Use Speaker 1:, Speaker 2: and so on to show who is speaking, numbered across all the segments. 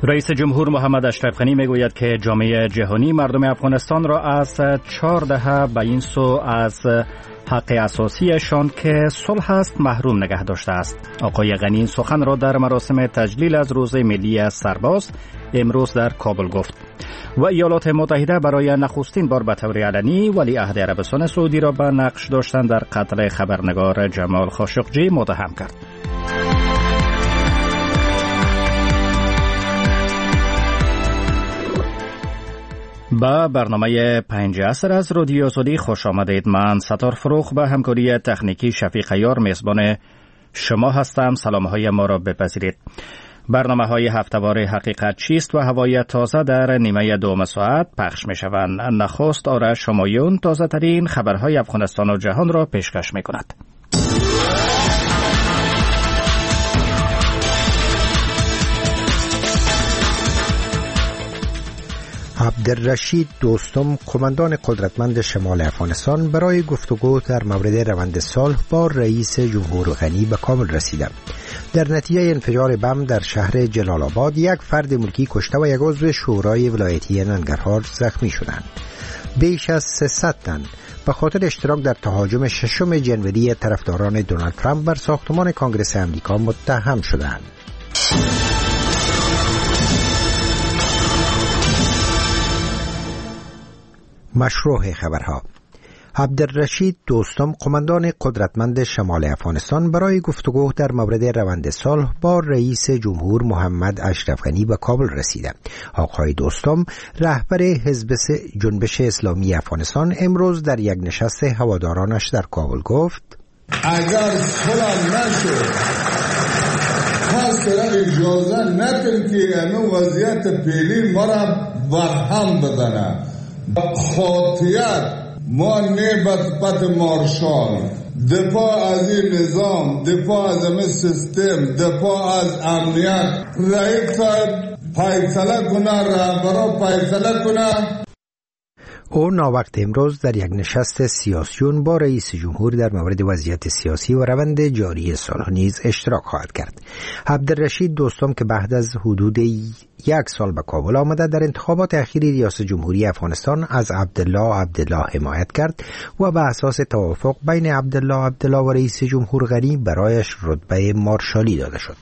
Speaker 1: رئیس جمهور محمد اشرف غنی میگوید که جامعه جهانی مردم افغانستان را از 4 دهه به این سو از حق اساسیشان که صلح است محروم نگه داشته است. آقای غنی این سخن را در مراسم تجلیل از روز ملی سرباز امروز در کابل گفت. و ایالات متحده برای نخستین بار به طور علنی ولیعهد عربستان سعودی را به نقش داشتن در قتل خبرنگار جمال خاشقجی متهم کرد. با برنامه 5 عصر از رادیو آزادی خوش آمدید. من ستار فروخ به همکاری تکنیکی شفیق عیار میزبان شما هستم. سلامهای ما را بپذیرید. برنامه های هفته‌وار حقیقت چیست و هوای تازه در نیمه دوم ساعت پخش می شوند. نخست آرش همایون تازه ترین خبرهای افغانستان و جهان را پیشکش می کند.
Speaker 2: عبدالرشید دوستم قماندان قدرتمند شمال افغانستان برای گفتگو در مورد روند صلح با رئیس جمهور غنی به کابل رسیده. در نتیجه انفجار بم در شهر جلال آباد یک فرد ملکی کشته و یک عضو شورای ولایتی ننگرهار زخمی شدند. بیش از 300 تن به خاطر اشتراک در تهاجم 6 ژانویه طرفداران دونالد ترامپ بر ساختمان کنگره آمریکا متهم شدند. مشروع خبرها. عبدالرشید دوستم قماندان قدرتمند شمال افغانستان برای گفتگو در مورد روند صلح با رئیس جمهور محمد اشرف غنی به کابل رسیده. آقای دوستم رهبر حزب جنبش اسلامی افغانستان امروز در یک نشست هوادارانش در کابل گفت
Speaker 3: اگر صلح نشد خاص اجازه نداریم که این وضعیت فعلی ما را برهم بدنه. خاطیت ما نسبت مارشال دفاع از این نظام، دفاع از این سیستم، دفاع از امنیت رئیس فیصله کنه، رهبرا فیصله کنه.
Speaker 2: او ناوقت امروز در یک نشست سیاسیون با رئیس جمهور در مورد وضعیت سیاسی و روند جاری صلح نیز اشتراک خواهد کرد. عبدالرشید دوستم که بعد از حدود 1 سال به کابل آمده در انتخابات اخیر ریاست جمهوری افغانستان از عبدالله حمایت کرد و به اساس توافق بین عبدالله و رئیس جمهور غنی برایش رتبه مارشالی داده شد.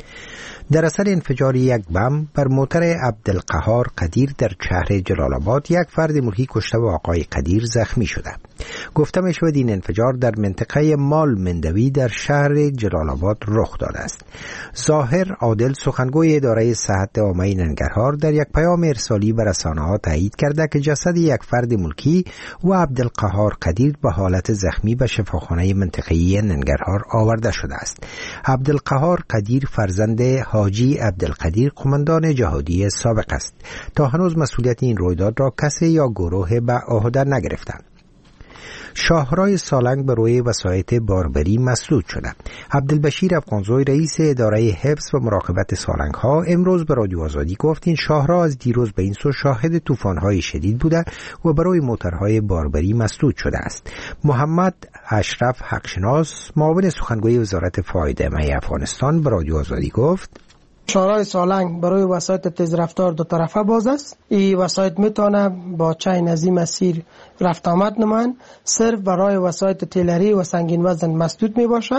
Speaker 2: در اثر انفجار یک بم بر موتر عبدالقهار قدیر در شهر جلال آباد یک فرد ملکی کشته و آقای قدیر زخمی شده. گفته می شود این انفجار در منطقه مال مندوی در شهر جلال آباد رخ داده است. ظاهر عادل سخنگوی اداره صحت عامه ننگرهار در یک پیام ارسالی به رسانه‌ها تایید کرده که جسد یک فرد ملکی و عبدالقهار قدیر به حالت زخمی به شفاخانه منطقه‌ای ننگرهار آورده شده است. عبدالقهار قدیر فرزند حاجی عبدالقدیر قماندان جهادی سابق است. تا هنوز مسئولیت این رویداد را کسی یا گروه به عهده نگرفتند. شاهرای سالنگ به روی وسایط باربری مسدود شده. عبدالبشیر افغانزوی رئیس اداره حفظ و مراقبت سالنگ ها امروز به رادیو آزادی گفت این شاهرا از دیروز به این سو شاهد طوفان‌های شدید بوده و برای موترهای باربری مسدود شده است. محمد اشرف حقشناس معاون سخنگوی وزارت فایده افغانستان به رادیو آزادی گفت
Speaker 4: شاهرای سالنگ برای وسایط تیز رفتار دو طرفه باز است. این وسایط میتونه با چین از این مسیر رفت آمد نمایند. صرف برای وسایط تیلری و سنگین وزن مسدود می باشد.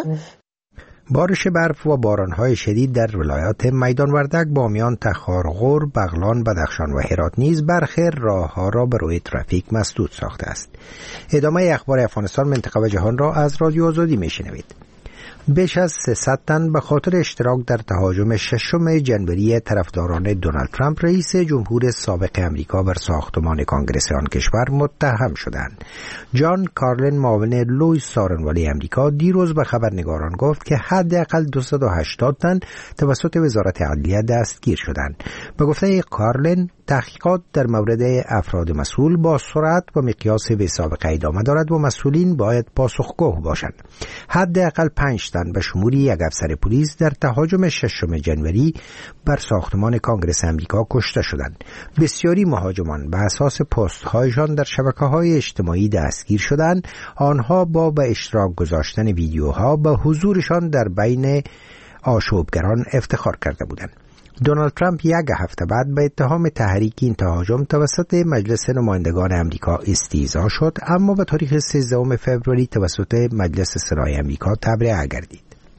Speaker 2: بارش برف و بارانهای شدید در ولایات میدان وردک، بامیان، تخارغور، بغلان، بدخشان و هرات نیز برخی راهها را برای ترافیک مسدود ساخته است. ادامه اخبار افغانستان، منطقه و جهان را از رادیو آزادی میشنوید. بیش از 300 تن به خاطر اشتراک در تهاجم 6 ژانویه طرفداران دونالد ترامپ رئیس جمهور سابق امریکا بر ساختمان کنگره آن کشور متهم شدند. جان کارلین معاون لویس سارنوالی امریکا دیروز به خبرنگاران گفت که حداقل 280 تن توسط وزارت عدلیه دستگیر شدند. به گفته کارلین تحقیقات در مورد افراد مسئول با سرعت و مقیاس بی‌سابقه ادامه دارد و مسئولین باید پاسخگو باشند. حداقل 5 تن به شمول یک افسر پلیس در تهاجم 6 ژانویه بر ساختمان کنگره آمریکا کشته شدند. بسیاری مهاجمان به اساس پست‌هایشان در شبکه‌های اجتماعی دستگیر شدند. آنها با به اشتراک گذاشتن ویدیوها به حضورشان در بین آشوبگران افتخار کرده بودند. دونالد ترامپ یک هفته بعد به اتهام تحریک این تهاجم توسط مجلس نمایندگان امریکا استیضاح شد، اما به تاریخ 13 فوریه توسط مجلس سنای امریکا تبرئه گردید.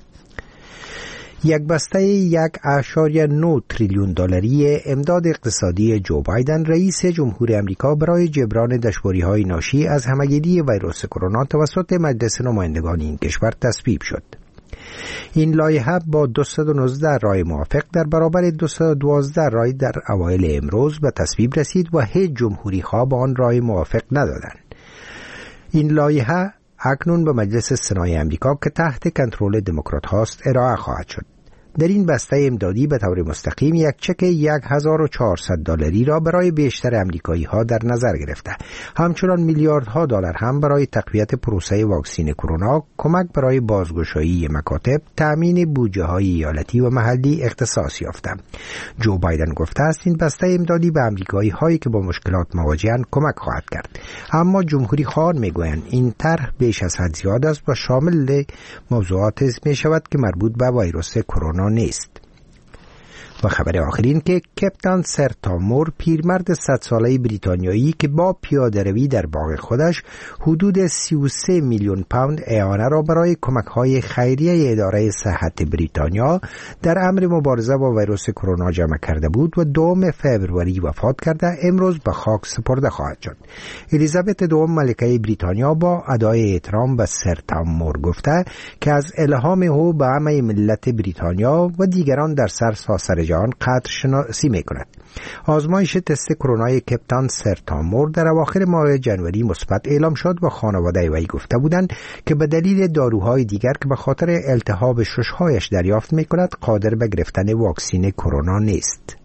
Speaker 2: یک بسته 1.9 تریلیون دلاری امداد اقتصادی جو بایدن رئیس جمهور امریکا برای جبران دشواری‌های ناشی از همه‌گیری ویروس کرونا توسط مجلس نمایندگان این کشور تصویب شد. این لایحه با 219 رای موافق در برابر 212 رای در اوایل امروز به تصویب رسید و هیچ جمهوری خواه به آن رای موافق ندادند. این لایحه اکنون به مجلس سنای امریکا که تحت کنترل دموکرات هاست ارائه خواهد شد. در این بسته امدادی به طور مستقیم یک چک 1400 دلاری را برای بیشتر امریکایی ها در نظر گرفته. همچنان میلیاردها دلار هم برای تقویت پروسه واکسین کرونا، کمک برای بازگشایی مکاتب، تأمین بودجه های ایالتی و محلی اختصاص یافته. جو بایدن گفته است این بسته امدادی به امریکایی هایی که با مشکلات مواجهند کمک خواهد کرد. اما جمهوری خواهان میگویند این طرح بیش از حد زیاد است و شامل موضوعات می شود که مربوط به ویروس کرونا نیست. و خبر آخرین که کپتان سر تام مور، پیرمرد 100 ساله بریتانیایی که با پیاده‌روی در باغ خودش حدود 33 میلیون پوند اعانه را برای کمک‌های خیریه اداره صحت بریتانیا در امر مبارزه با ویروس کرونا جمع کرده بود و 2 فوریه وفات کرده، امروز به خاک سپرده خواهد شد. الیزابت دوم ملکه بریتانیا با ادای احترام به سر تام مور گفته که از الهام او به همه ملت بریتانیا و دیگران در سراسر جهان قدرشناسی می‌کند. آزمایش تست کرونای کپتان سر تام مور در اواخر ماه ژانویه مثبت اعلام شد و خانواده وی گفته بودند که به دلیل داروهای دیگر که به خاطر التهاب شش‌هایش دریافت می‌کند قادر به گرفتن واکسین کرونا نیست.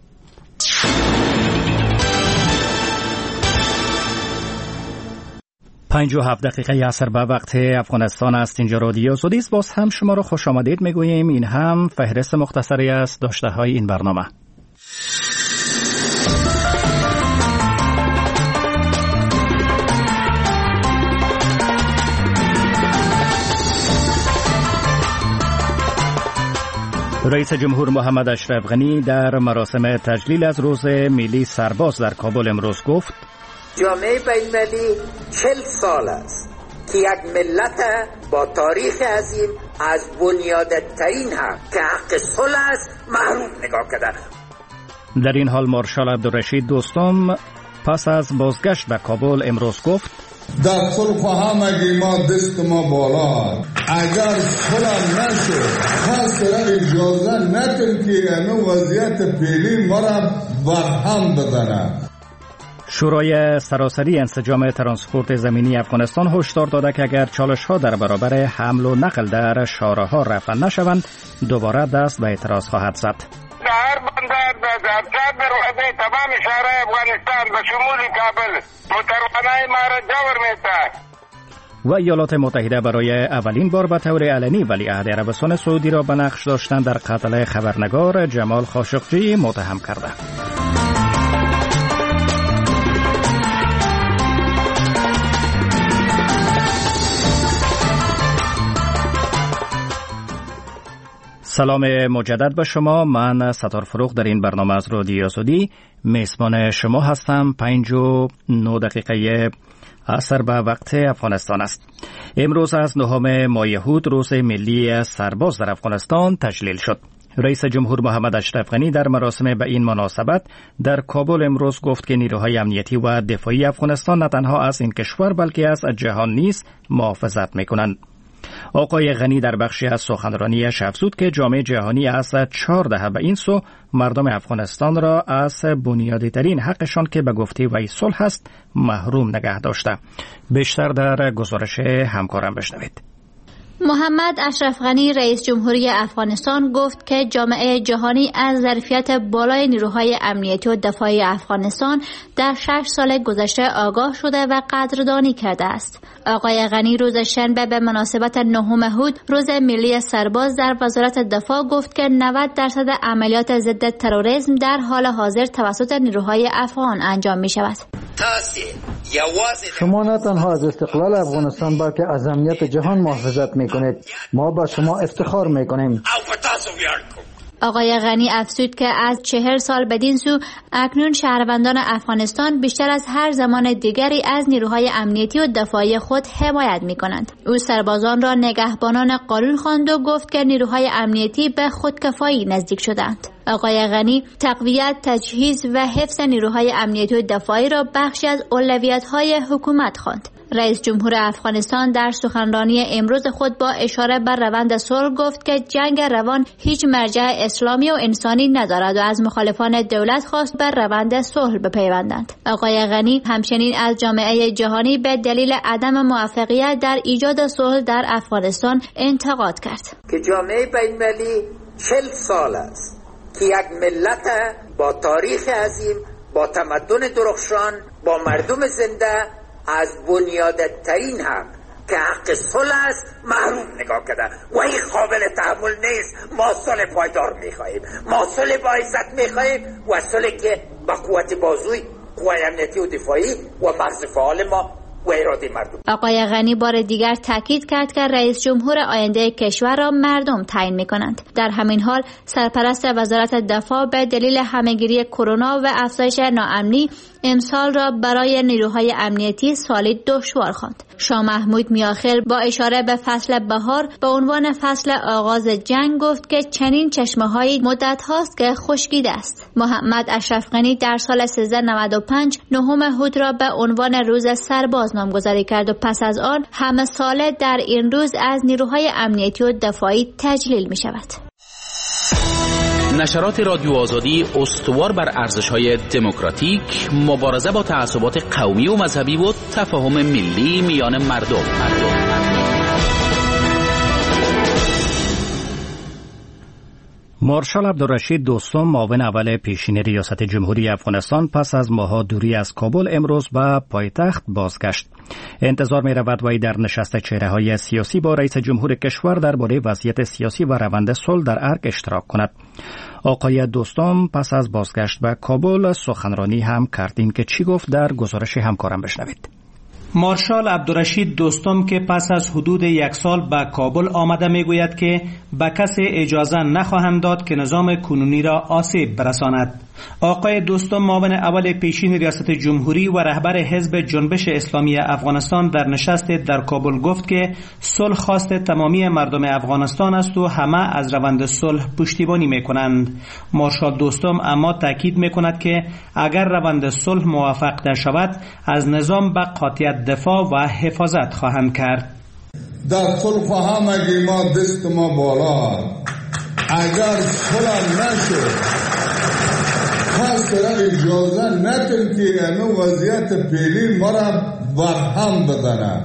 Speaker 1: 57 دقیقه عصر به وقت افغانستان است. اینجا رادیو سعودی است. باز هم شما را خوش آمدید میگوییم. این هم فهرست مختصری است داشته های این برنامه. رئیس جمهور محمد اشرف غنی در مراسم تجلیل از روز ملی سرباز در کابل امروز گفت:
Speaker 5: جامعه بین‌المللی 40 سال است که یک ملت با تاریخ عظیم از بنیادترین حق که حق صلح است محروم نگاه کرده.
Speaker 1: در این حال مارشال عبدالرشید دوستم پس از بازگشت به کابل امروز گفت:
Speaker 3: در صلح همگی ما دست ما بالا، اگر صلح نشد خاص اجازه ندیم که اینو وضعیت فعلی ما را برهم بدنه.
Speaker 1: شورای سراسری انسجام ترانسپورت زمینی افغانستان هشدار داده که اگر چالش‌ها در برابر حمل و نقل در شاهراه‌ها رفع نشوند دوباره دست به اعتراض خواهد زد.
Speaker 6: هر بندر در وحده تمام شهرهای افغانستان به شمول کابل موتروانای ما را جور می‌سازد.
Speaker 1: و ایالات متحده برای اولین بار به طور علنی ولیعهد عربستان سعودی را به نقش داشتن در قتل خبرنگار جمال خاشقجی متهم کرده. سلام مجدد به شما. من ستار فروغ در این برنامه از رادیو سعودی میزبان شما هستم. 5:09 دقیقه عصر به وقت افغانستان است. امروز از 9 ماه یهود روز ملی سرباز در افغانستان تجلیل شد. رئیس جمهور محمد اشرف غنی در مراسم به این مناسبت در کابل امروز گفت که نیروهای امنیتی و دفاعی افغانستان نه تنها از این کشور بلکه از جهان نیز محافظت می‌کنند. آقای غنی در بخشی از سخنرانیش افزود که جامعه جهانی از 4 دهه به این سو مردم افغانستان را از بنیادی ترین حقشان که به گفته وی صلح است محروم نگه داشته. بیشتر در گزارش همکارم بشنوید.
Speaker 7: محمد اشرف غنی رئیس جمهوری افغانستان گفت که جامعه جهانی از ظرفیت بالای نیروهای امنیتی و دفاعی افغانستان در 6 سال گذشته آگاه شده و قدردانی کرده است. آقای غنی روز شنبه به مناسبت 9 هود روز ملی سرباز در وزارت دفاع گفت که 90% عملیات ضد تروریسم در حال حاضر توسط نیروهای افغان انجام می شود.
Speaker 8: شما نه تنها از استقلال افغانستان بلکه از امنیت جهان محافظت میکنید. ما با شما افتخار میکنیم.
Speaker 7: آقای غنی افزود که از 40 سال بدین سو اکنون شهروندان افغانستان بیشتر از هر زمان دیگری از نیروهای امنیتی و دفاعی خود حمایت می‌کنند. او سربازان را نگهبانان قانون خواند و گفت که نیروهای امنیتی به خودکفایی نزدیک شدند. آقای غنی تقویت، تجهیز و حفظ نیروهای امنیتی و دفاعی را بخشی از اولویت‌های حکومت خواند. رئیس جمهور افغانستان در سخنرانی امروز خود با اشاره بر روند صلح گفت که جنگ روان هیچ مرجع اسلامی و انسانی ندارد و از مخالفان دولت خواست بر روند صلح بپیوندند. آقای غنی همچنین از جامعه جهانی به دلیل عدم موفقیت در ایجاد صلح در افغانستان انتقاد کرد.
Speaker 5: که جامعه بین‌المللی 40 سال است که یک ملت با تاریخ عظیم، با تمدن درخشان، با مردم زنده از بنیادترین حق که حق صلح است محروم نگاه کرده و این قابل تحمل نیست. ما صلح پایدار میخواهیم، ما صلح با عزت میخواهیم و صلح که با قوت بازوی قوای امنیتی و دفاعی و مغز فعال ما و اراده مردم.
Speaker 7: آقای غنی بار دیگر تاکید کرد که رئیس جمهور آینده کشور را مردم تعیین می‌کنند. در همین حال سرپرست وزارت دفاع به دلیل همه‌گیری کرونا و افزایش ناامنی امسال را برای نیروهای امنیتی سالی دشوار خواند. شاه محمود میاخیل با اشاره به فصل بهار به عنوان فصل آغاز جنگ گفت که چنین چشمه‌هایی مدت هاست که خشکیده است. محمد اشرف غنی در سال 1395 9 هود را به عنوان روز سرباز نامگذاری کرد و پس از آن همه ساله در این روز از نیروهای امنیتی و دفاعی تجلیل می شود.
Speaker 9: نشرات رادیو آزادی استوار بر ارزش‌های دموکراتیک، مبارزه با تعصبات قومی و مذهبی و تفاهم ملی میان مردم.
Speaker 1: مارشال عبدالرشید دوستم معاون اول پیشین ریاست جمهوری افغانستان پس از ماه‌ها دوری از کابل امروز به پایتخت بازگشت. انتظار می‌رود وی در نشست چهره‌های سیاسی با رئیس جمهور کشور درباره وضعیت سیاسی و روند صلح در ارگ اشتراک کند. آقای دوستم پس از بازگشت به کابل سخنرانی هم کرد. این که چی گفت در گزارش همکارم بشنوید.
Speaker 10: مارشال عبدالرشید دوستم که پس از حدود 1 سال به کابل آمده میگوید که به کسی اجازه نخواهند داد که نظام کنونی را آسیب برساند. آقای دوستم معاون اول پیشین ریاست جمهوری و رهبر حزب جنبش اسلامی افغانستان در نشست در کابل گفت که صلح خواست تمامی مردم افغانستان است و همه از روند صلح پشتیبانی میکنند. مارشال دوستم اما تاکید میکند که اگر روند صلح موفق نشود از نظام به قاطعیت دفاع و حفاظت خواهند کرد.
Speaker 3: در صلح همگی ما دست ما بالا، اگر صلح نشد خاص اجازه ندیم که اینو وضعیت پیلی ما را برهم بدنه.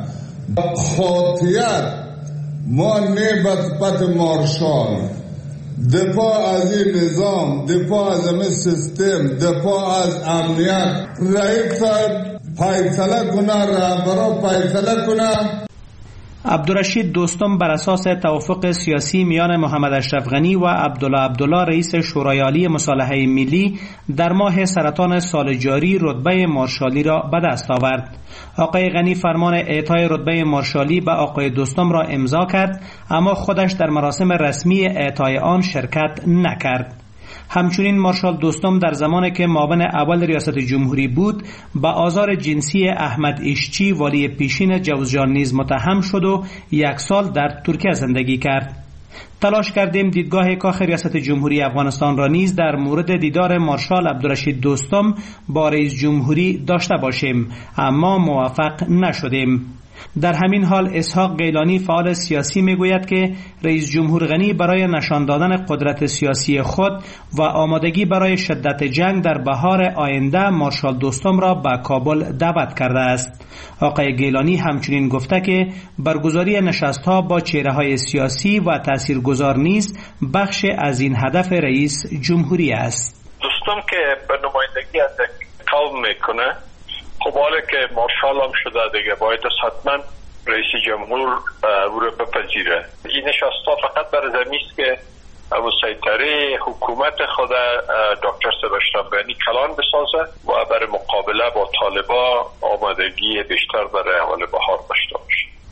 Speaker 3: قاطعیت ما نسبت مارشال دفاع از این نظام، دفاع از این سیستم، دفاع از امنیت رئیس فیصله کنه، رهبرا فیصله کنه.
Speaker 10: عبدالرشید دوستم بر اساس توافق سیاسی میان محمد اشرف غنی و عبدالله رئیس شورای عالی مصالحه ملی در ماه سرطان سال جاری رتبه مارشالی را به دست آورد. آقای غنی فرمان اعطای رتبه مارشالی به آقای دوستم را امضا کرد اما خودش در مراسم رسمی اعطای آن شرکت نکرد. همچنین مارشال دوستم در زمانی که معاون اول ریاست جمهوری بود با آزار جنسی احمد ایشچی والی پیشین جوزجان نیز متهم شد و 1 سال در ترکیه زندگی کرد. تلاش کردیم دیدگاه کاخ ریاست جمهوری افغانستان را نیز در مورد دیدار مارشال عبدالرشید دوستم با رئیس جمهوری داشته باشیم اما موفق نشدیم. در همین حال اسحاق گیلانی فعال سیاسی میگوید که رئیس جمهور غنی برای نشان دادن قدرت سیاسی خود و آمادگی برای شدت جنگ در بهار آینده مارشال دوستم را به کابل دعوت کرده است. آقای گیلانی همچنین گفته که برگزاری نشست‌ها با چهره‌های سیاسی و تاثیرگذار نیز بخش از این هدف رئیس جمهوری است.
Speaker 6: دوستم که به نمایندگی از قوم میکنه، خب حالا که مارشال هم شده دیگه باید حتما رئیس جمهور او رو بپذیره. این نشست‌ها فقط برای زمین است که مسیطره حکومت خود دکتر سبشتان غنی کلان بسازه و برای مقابله با طالبان آمادگی بیشتر برای اول بهار داشته باشه.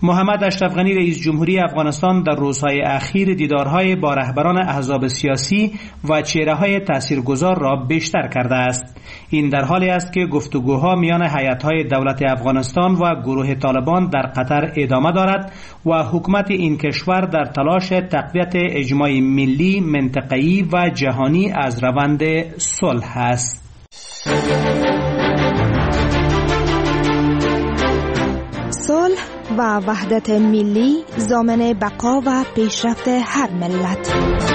Speaker 10: محمد اشرف غنی رئیس جمهوری افغانستان در روزهای اخیر دیدارهای با رهبران احزاب سیاسی و چهره‌های تاثیرگذار را بیشتر کرده است. این در حالی است که گفتگوها میان هیئت‌های دولت افغانستان و گروه طالبان در قطر ادامه دارد و حکومت این کشور در تلاش تقویت اجماع ملی، منطقه‌ای و جهانی از روند صلح است.
Speaker 11: صلح و وحدت ملی ضامن بقا و پیشرفت هر ملت.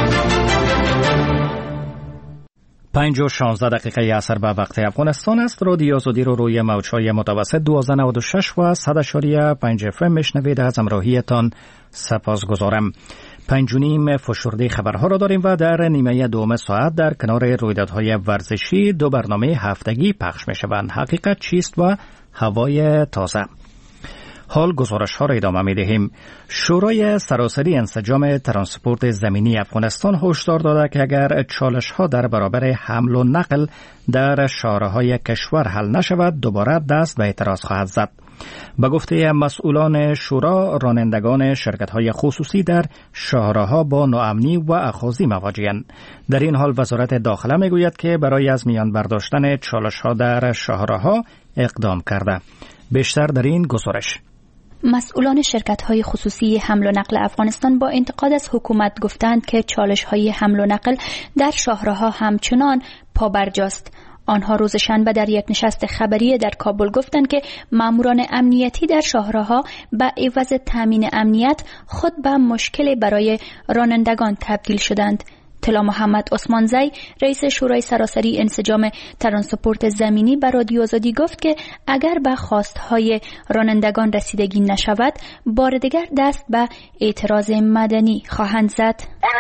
Speaker 1: 5:16 عصر به وقت افغانستان است. رادیو آزادی رو روی موج‌های متوسط 1296 و 100.5 FM میشنوید. از همراهیتان سپاسگزارم. 5:30 فشرده خبرها را داریم و در نیمه دوم ساعت در کنار رویدادهای ورزشی 2 برنامه هفتگی پخش میشوند. حقیقت چیست و هوای تازه. حال گزارش ها را ادامه می دهیم. شورای سراسری انسجام ترانسپورت زمینی افغانستان هشدار داده که اگر چالش ها در برابر حمل و نقل در شهرهای کشور حل نشود دوباره دست به اعتراض خواهد زد. به گفته مسئولان شورا، رانندگان شرکت‌های خصوصی در شهرها با ناامنی و اخاذی مواجه‌اند. در این حال وزارت داخله میگوید که برای از میان برداشتن چالش‌ها در شهرها اقدام کرده. بیشتر در این گزارش.
Speaker 12: مسئولان شرکت‌های خصوصی حمل و نقل افغانستان با انتقاد از حکومت گفتند که چالش‌های حمل و نقل در شهرها همچنان پابرجاست. آنها روز شنبه در یک نشست خبری در کابل گفتند که ماموران امنیتی در شهرها به عوض تامین امنیت خود به مشکل برای رانندگان تبدیل شدند. طلا محمد عثمانزی رئیس شورای سراسری انسجام ترانسپورت زمینی به رادیو آزادی گفت که اگر به خواستهای رانندگان رسیدگی نشود بار دیگر دست به اعتراض مدنی خواهند زد.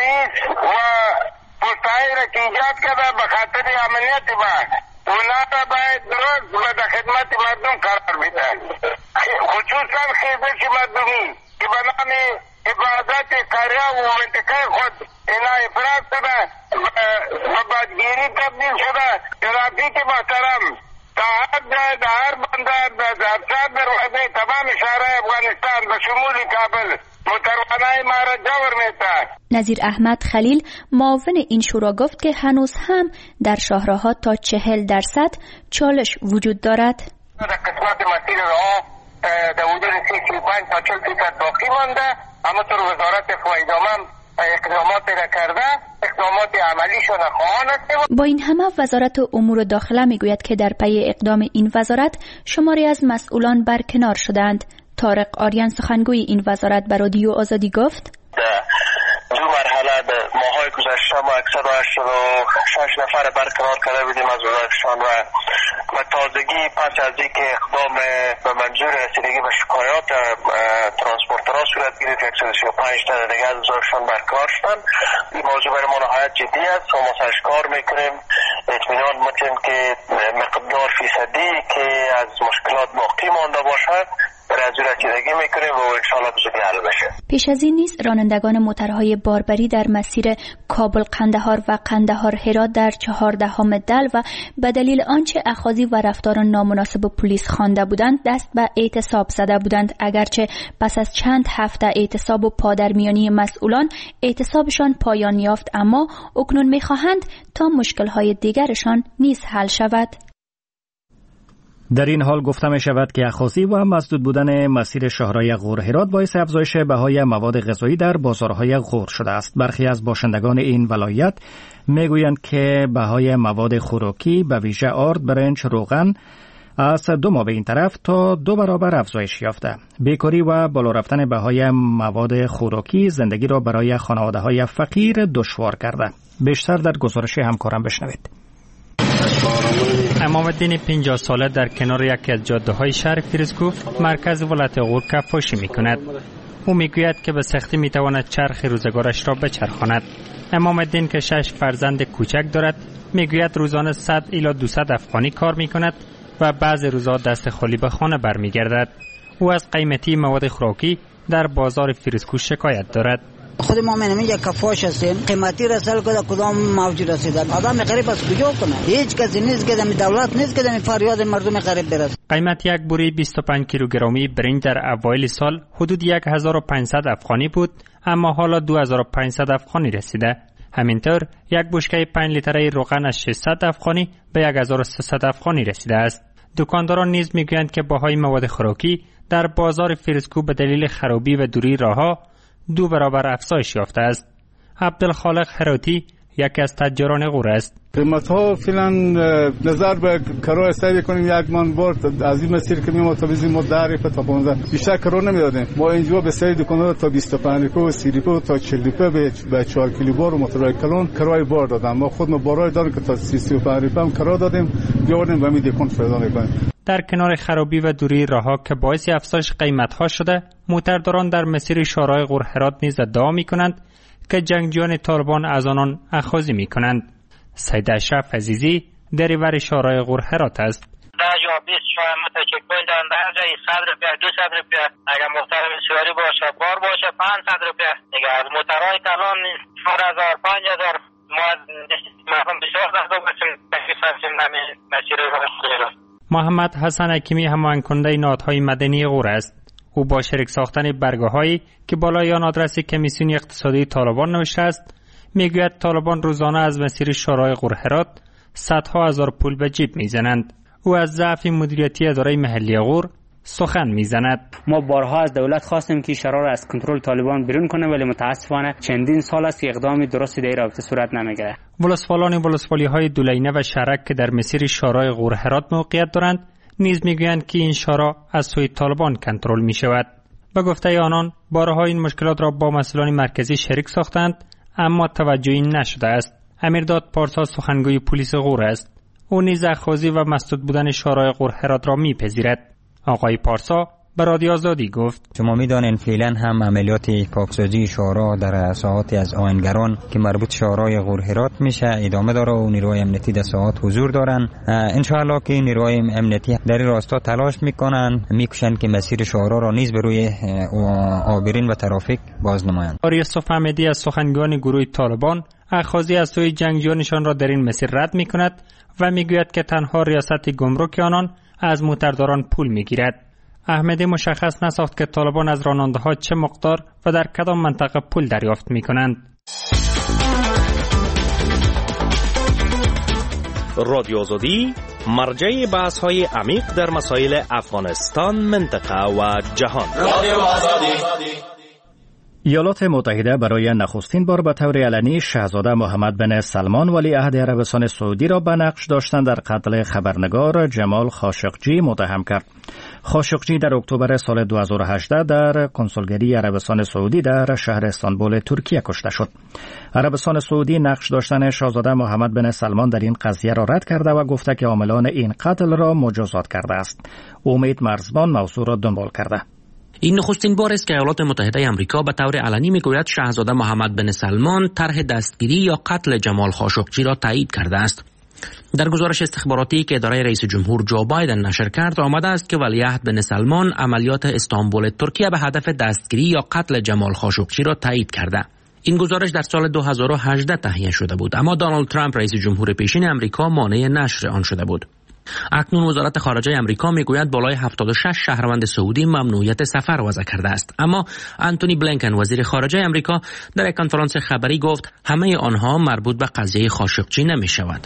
Speaker 13: پوستایی را که ایجاد کرده به خاطر امنیت اونا را باید درست به خدمت مردم قرار بدن، خصوصا خیزش مردمی که به نام عبادت قریه و منطقه خود اینا افراد شده و بدگیری تبدیل شده. ترافیک محترم تا هر بندر در وحده تمام شهر افغانستان به شمول کابل متروانه ما را جور میتن.
Speaker 12: نظیر احمد خلیل معاون این شورا گفت که هنوز هم در شهرها تا 40% چالش وجود دارد.
Speaker 13: در قسمت مسیر راه در حدود 35 تا 40% باقی مانده، اما تو وزارت ادامه اقدامات را کرده، اقدامات عملیشون خواهان است.
Speaker 12: با این همه وزارت امور داخله میگوید که در پی اقدام این وزارت شماری از مسئولان برکنار شدند. طارق آریان سخنگوی این وزارت به رادیو آزادی گفت:
Speaker 14: دو مرحله در ماهای گذشته ما 186 نفر برکنار کرده بودیم از وزارتشان و تازگی پس از اینکه اقدام به منظور رسیدگی به شکایات ترانسپورترها صورت گرفت 135 تا دیگه از وزارتشان برکنار شدن. این موضوع برای ما نهایت جدی است و ما سرش کار میکنیم. اطمینان میتیم که مقدار فیصدی که از مشکلات باقی مانده باشد رسیدگی میکنیم و انشاءالله بزرگی حل بشه.
Speaker 12: پیش از این نیز رانندگان موترهای باربری در مسیر کابل قندهار و قندهار هرات در 14 دل و به دلیل آنچه اخاذی و رفتار نامناسب پلیس خوانده بودند دست به اعتصاب زده بودند. اگرچه پس از چند هفته اعتصاب و پادرمیانی مسئولان اعتصابشان پایان یافت، اما اکنون میخواهند تا مشکلهای دیگرشان نیز حل شود.
Speaker 1: در این حال گفته می شود که اخاذی و مسدود بودن مسیر شهرهای غور هرات باعث افزایش بهای مواد غذایی در بازارهای غور شده است. برخی از باشندگان این ولایت می گویند که بهای مواد خوراکی به ویژه آرد، برنج، روغن از 2 ماه به این طرف تا 2 برابر افزایش یافته. بیکاری و بالا رفتن بهای مواد خوراکی زندگی را برای خانواده‌های فقیر دشوار کرده. بیشتر در گزارش همکارم بشنوید.
Speaker 15: امام الدین 50 ساله در کنار یکی از جاده‌های شهر فیروزکوه مرکز ولایت غور کفاشی می‌کند. او میگوید که به سختی می‌تواند چرخ روزگارش را بچرخاند. امام الدین که 6 فرزند کوچک دارد میگوید روزانه 100 الی 200 افغانی کار می‌کند و بعضی روزها دست خالی به خانه برمیگردد. او از قیمتی مواد خوراکی در بازار فیروزکوه شکایت دارد.
Speaker 16: خود ما میگیم یک کفاش هستیم، قیمتی رسال کده کدام موجود رسیدن. آدم غریب از کجا کنه؟ هیچ کسی نیست که دم دولت نیست که دم فریاد مردم غریب برسه.
Speaker 15: قیمت یک بوری 25 کیلوگرمی برنج در اوایل سال حدود 1500 افغانی بود، اما حالا 2500 افغانی رسیده. همینطور یک بشکه 5 لیتره روغن از 600 افغانی به 1300 افغانی رسیده است. دکانداران نیز میگویند که بهای مواد خوراکی در بازار فیروزکوه به دلیل خرابی و دوری راهها 2 برابر افزایش یافته است. عبدالخالق هراتی یکی از تجاران غور است.
Speaker 17: قیمت‌ها فعلا نظر به کرایه استفاده کنیم، یک من بار از این مسیر که می‌ما تا بزنیم ما 10 تا 15 بیشتر کرایه نمیدادیم. ما اینجا به سری دکاندار تا 25 روپیه و 30 روپیه تا 40 روپیه به 4 کیلو بار و موتور کلون کرایه بار دادم. ما خود ما بارای داریم که تا 35 روپیه هم کرایه دادیم، بیاوریم و می دکان فعلا می‌کنیم.
Speaker 15: در کنار خرابی و دوری راهها که باعث افزایش قیمت‌ها شده، موترداران در مسیر شورای غور هرات نیز ادعا می‌کنند که جنگجویان طالبان از آنان اخاذی می‌کنند. سید اشرف عزیزی دریور شورای غور هرات است.
Speaker 18: در جا 20 متر چک پوینت در جای 100 روپیه 200 روپیه، اگر محترم سواری باشه بار باشه 500 روپیه. دیگه از موترهای کلان 4000 5000 ما مفهوم بسیار زیاد باشیم تکلیف هستیم همین مسیر رو.
Speaker 15: محمد حسن حکیمی هماهنگ کننده نهادهای مدنی غور است. او با شریک ساختن برگه‌هایی که بالای آن آدرس کمیسیون اقتصادی طالبان نوشته است، میگوید طالبان روزانه از مسیر شورای غور هرات صدها هزار پول به جیب میزنند. او از ضعف مدیریتی اداره محلی غور سخن میزند.
Speaker 19: ما بارها از دولت خواستیم که شورا را از کنترل طالبان بیرون کنه، ولی متاسفانه چندین سال است که اقدام درستی در این رابطه صورت نمیگیره.
Speaker 15: ولسوالان ولسوالی‌های دولینه و شرک که در مسیر شورای غور هرات موقعیت دارند نیز میگویند که این شورا از سوی طالبان کنترل می شود. به گفته آنان بارها این مشکلات را با مسئولان مرکزی شریک ساختند، اما توجهی نشده است. امیرداد پارسا سخنگوی پلیس غور است. او نیز اخاذی و مسدود بودن شورای غور هرات را میپذیرد. آقای پارسا به رادیو آزادی گفت:
Speaker 20: شما میدانید فعلا هم عملیات پاکسازی شورا در ساحات از آهنگران که مربوط شورای غور هرات میشه ادامه داره و نیروهای امنیتی در ساحات حضور دارن. ان شاء الله که نیروهای امنیتی در این راستا تلاش میکنن، میکشن که مسیر شورا را نیز به روی عابرین و ترافیک باز نمایند.
Speaker 15: یوسف احمدی از سخنگوان گروه طالبان اخاذی از سوی جنگجویانشان را در این مسیر رد میکند و میگوید که تنها ریاست گمرک آنان از موترداران پول میگیرد. احمدی مشخص نساخت که طالبان از راننده ها چه مقدار و در کدام منطقه پول دریافت می کنند.
Speaker 21: رادیو آزادی مرجع بحث های عمیق در مسائل افغانستان، منطقه و جهان. رادیو آزادی.
Speaker 1: ایالات متحده برای نخستین بار به طور علنی شاهزاده محمد بن سلمان ولیعهد عربستان سعودی را به نقش داشتن در قتل خبرنگار جمال خاشقجی متهم کرد. خاشقجی در اکتبر سال 2018 در کنسولگری عربستان سعودی در شهر استانبول ترکیه کشته شد. عربستان سعودی نقش داشتن شاهزاده محمد بن سلمان در این قضیه را رد کرده و گفته که عاملان این قتل را مجازات کرده است. امید مرزبان موضوع را دنبال کرده.
Speaker 22: این نخستین بار است که ایالات متحده آمریکا به طور علنی میگوید شاهزاده محمد بن سلمان طرح دستگیری یا قتل جمال خاشقجی را تایید کرده است. در گزارش استخباراتی که اداره رئیس جمهور جو بایدن نشر کرد آمده است که ولیعهد بن سلمان عملیات استانبول ترکیه به هدف دستگیری یا قتل جمال خاشقجی را تایید کرده. این گزارش در سال 2018 تهیه شده بود، اما دونالد ترامپ رئیس جمهور پیشین آمریکا مانع نشر آن شده بود. اکنون وزارت خارجه آمریکا میگوید بالای 76 شهروند سعودی ممنوعیت سفر وضع کرده است، اما انتونی بلینکن وزیر خارجه آمریکا در یک کنفرانس خبری گفت همه آنها مربوط به قضیه خاشقجی نمی شود.